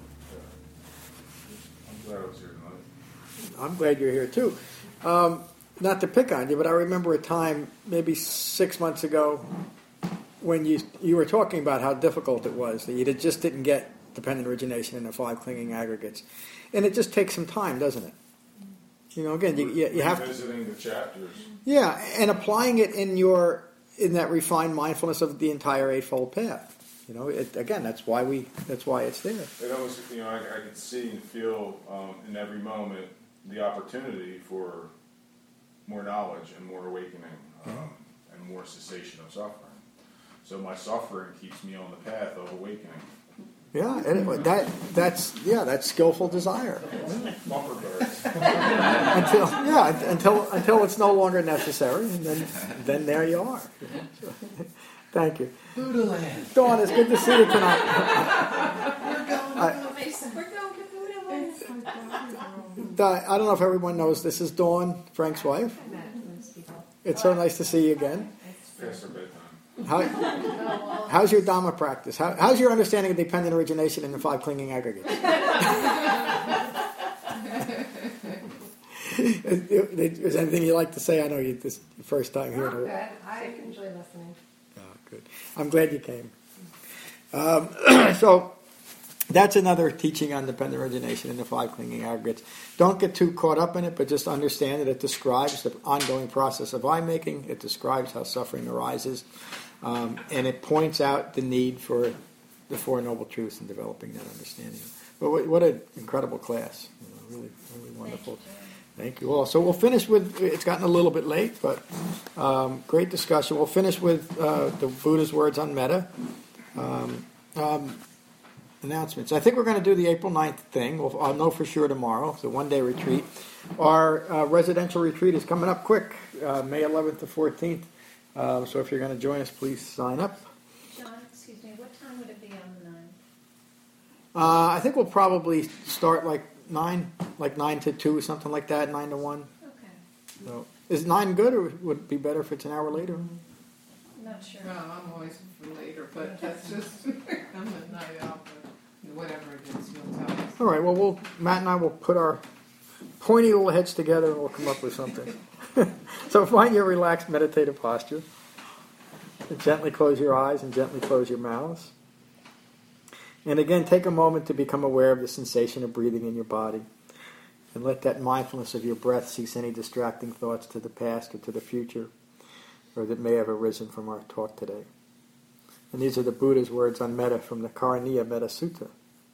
I'm glad I was here tonight. I'm glad you're here too. Not to pick on you, but I remember a time, maybe 6 months ago, when you were talking about how difficult it was, that you just didn't get dependent origination in the 5 clinging aggregates. And it just takes some time, doesn't it? Again, you have to... Revisiting the chapters. Yeah, and applying it in that refined mindfulness of the entire Eightfold Path. Again, that's why it's there. It almost, I can see and feel in every moment the opportunity for more knowledge and more awakening and more cessation of suffering. So my suffering keeps me on the path of awakening. Yeah, anyway, that's skillful desire. Bumper birds. until it's no longer necessary, and then there you are. Thank you. Buddha land. Dawn, it's good to see you tonight. I don't know if everyone knows this is Dawn, Frank's wife. It's so nice to see you again. Past her bedtime. How's your Dhamma practice? How's your understanding of dependent origination in the 5 clinging aggregates? Is there anything you'd like to say? I know this is the first time here. Good. I enjoy listening. Oh, good. I'm glad you came. So that's another teaching on dependent origination in the 5 clinging aggregates. Don't get too caught up in it, but just understand that it describes the ongoing process of I-making. It describes how suffering arises. And it points out the need for the Four Noble Truths and developing that understanding. But what an incredible class. Really, really wonderful. Thank you all. So we'll finish with, it's gotten a little bit late, but great discussion. We'll finish with the Buddha's words on metta. Announcements. I think we're going to do the April 9th thing. I'll know for sure tomorrow. It's a one-day retreat. Our residential retreat is coming up quick, May 11th to 14th. So if you're going to join us, please sign up. John, excuse me, what time would it be on the 9th? I think we'll probably start like 9 to 2, something like that, 9 to 1. Okay. So, is 9 good, or would it be better if it's an hour later? I'm not sure. No, I'm always for later, but that's just, I'm a night out, but whatever it is, you'll tell us. All right, well, Matt and I will put our pointy little heads together and we'll come up with something. So find your relaxed meditative posture. And gently close your eyes and gently close your mouths. And again, take a moment to become aware of the sensation of breathing in your body. And let that mindfulness of your breath cease any distracting thoughts to the past or to the future, or that may have arisen from our talk today. And these are the Buddha's words on metta from the Karaniya Metta Sutta.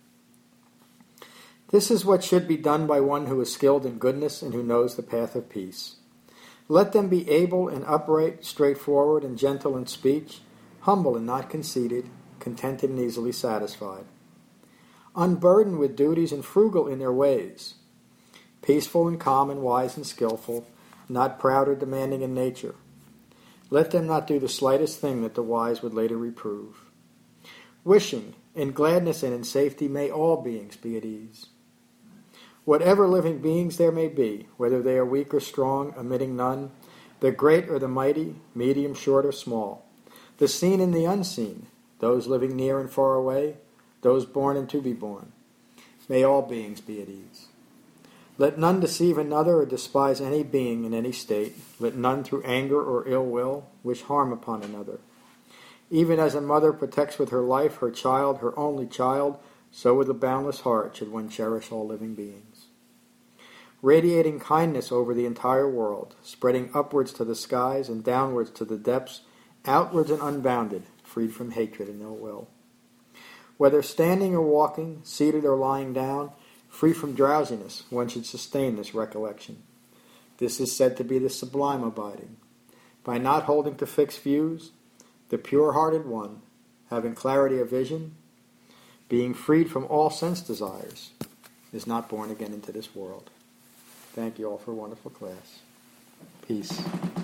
This is what should be done by one who is skilled in goodness and who knows the path of peace. Let them be able and upright, straightforward and gentle in speech, humble and not conceited, contented and easily satisfied, unburdened with duties and frugal in their ways, peaceful and calm and wise and skillful, not proud or demanding in nature. Let them not do the slightest thing that the wise would later reprove. Wishing, in gladness and in safety, may all beings be at ease. Whatever living beings there may be, whether they are weak or strong, omitting none, the great or the mighty, medium, short, or small, the seen and the unseen, those living near and far away, those born and to be born, may all beings be at ease. Let none deceive another or despise any being in any state. Let none through anger or ill will wish harm upon another. Even as a mother protects with her life her child, her only child, so with a boundless heart should one cherish all living beings. Radiating kindness over the entire world, spreading upwards to the skies and downwards to the depths, outwards and unbounded, freed from hatred and ill will. Whether standing or walking, seated or lying down, free from drowsiness, one should sustain this recollection. This is said to be the sublime abiding. By not holding to fixed views, the pure-hearted one, having clarity of vision, being freed from all sense desires, is not born again into this world. Thank you all for a wonderful class. Peace.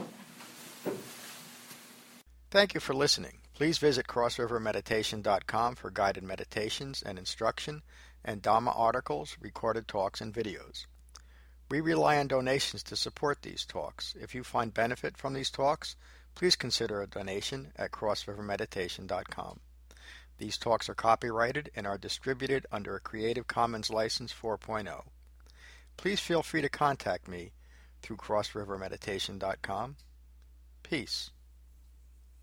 Thank you for listening. Please visit crossrivermeditation.com for guided meditations and instruction and Dhamma articles, recorded talks, and videos. We rely on donations to support these talks. If you find benefit from these talks, please consider a donation at crossrivermeditation.com. These talks are copyrighted and are distributed under a Creative Commons License 4.0. Please feel free to contact me through crossrivermeditation.com. Peace.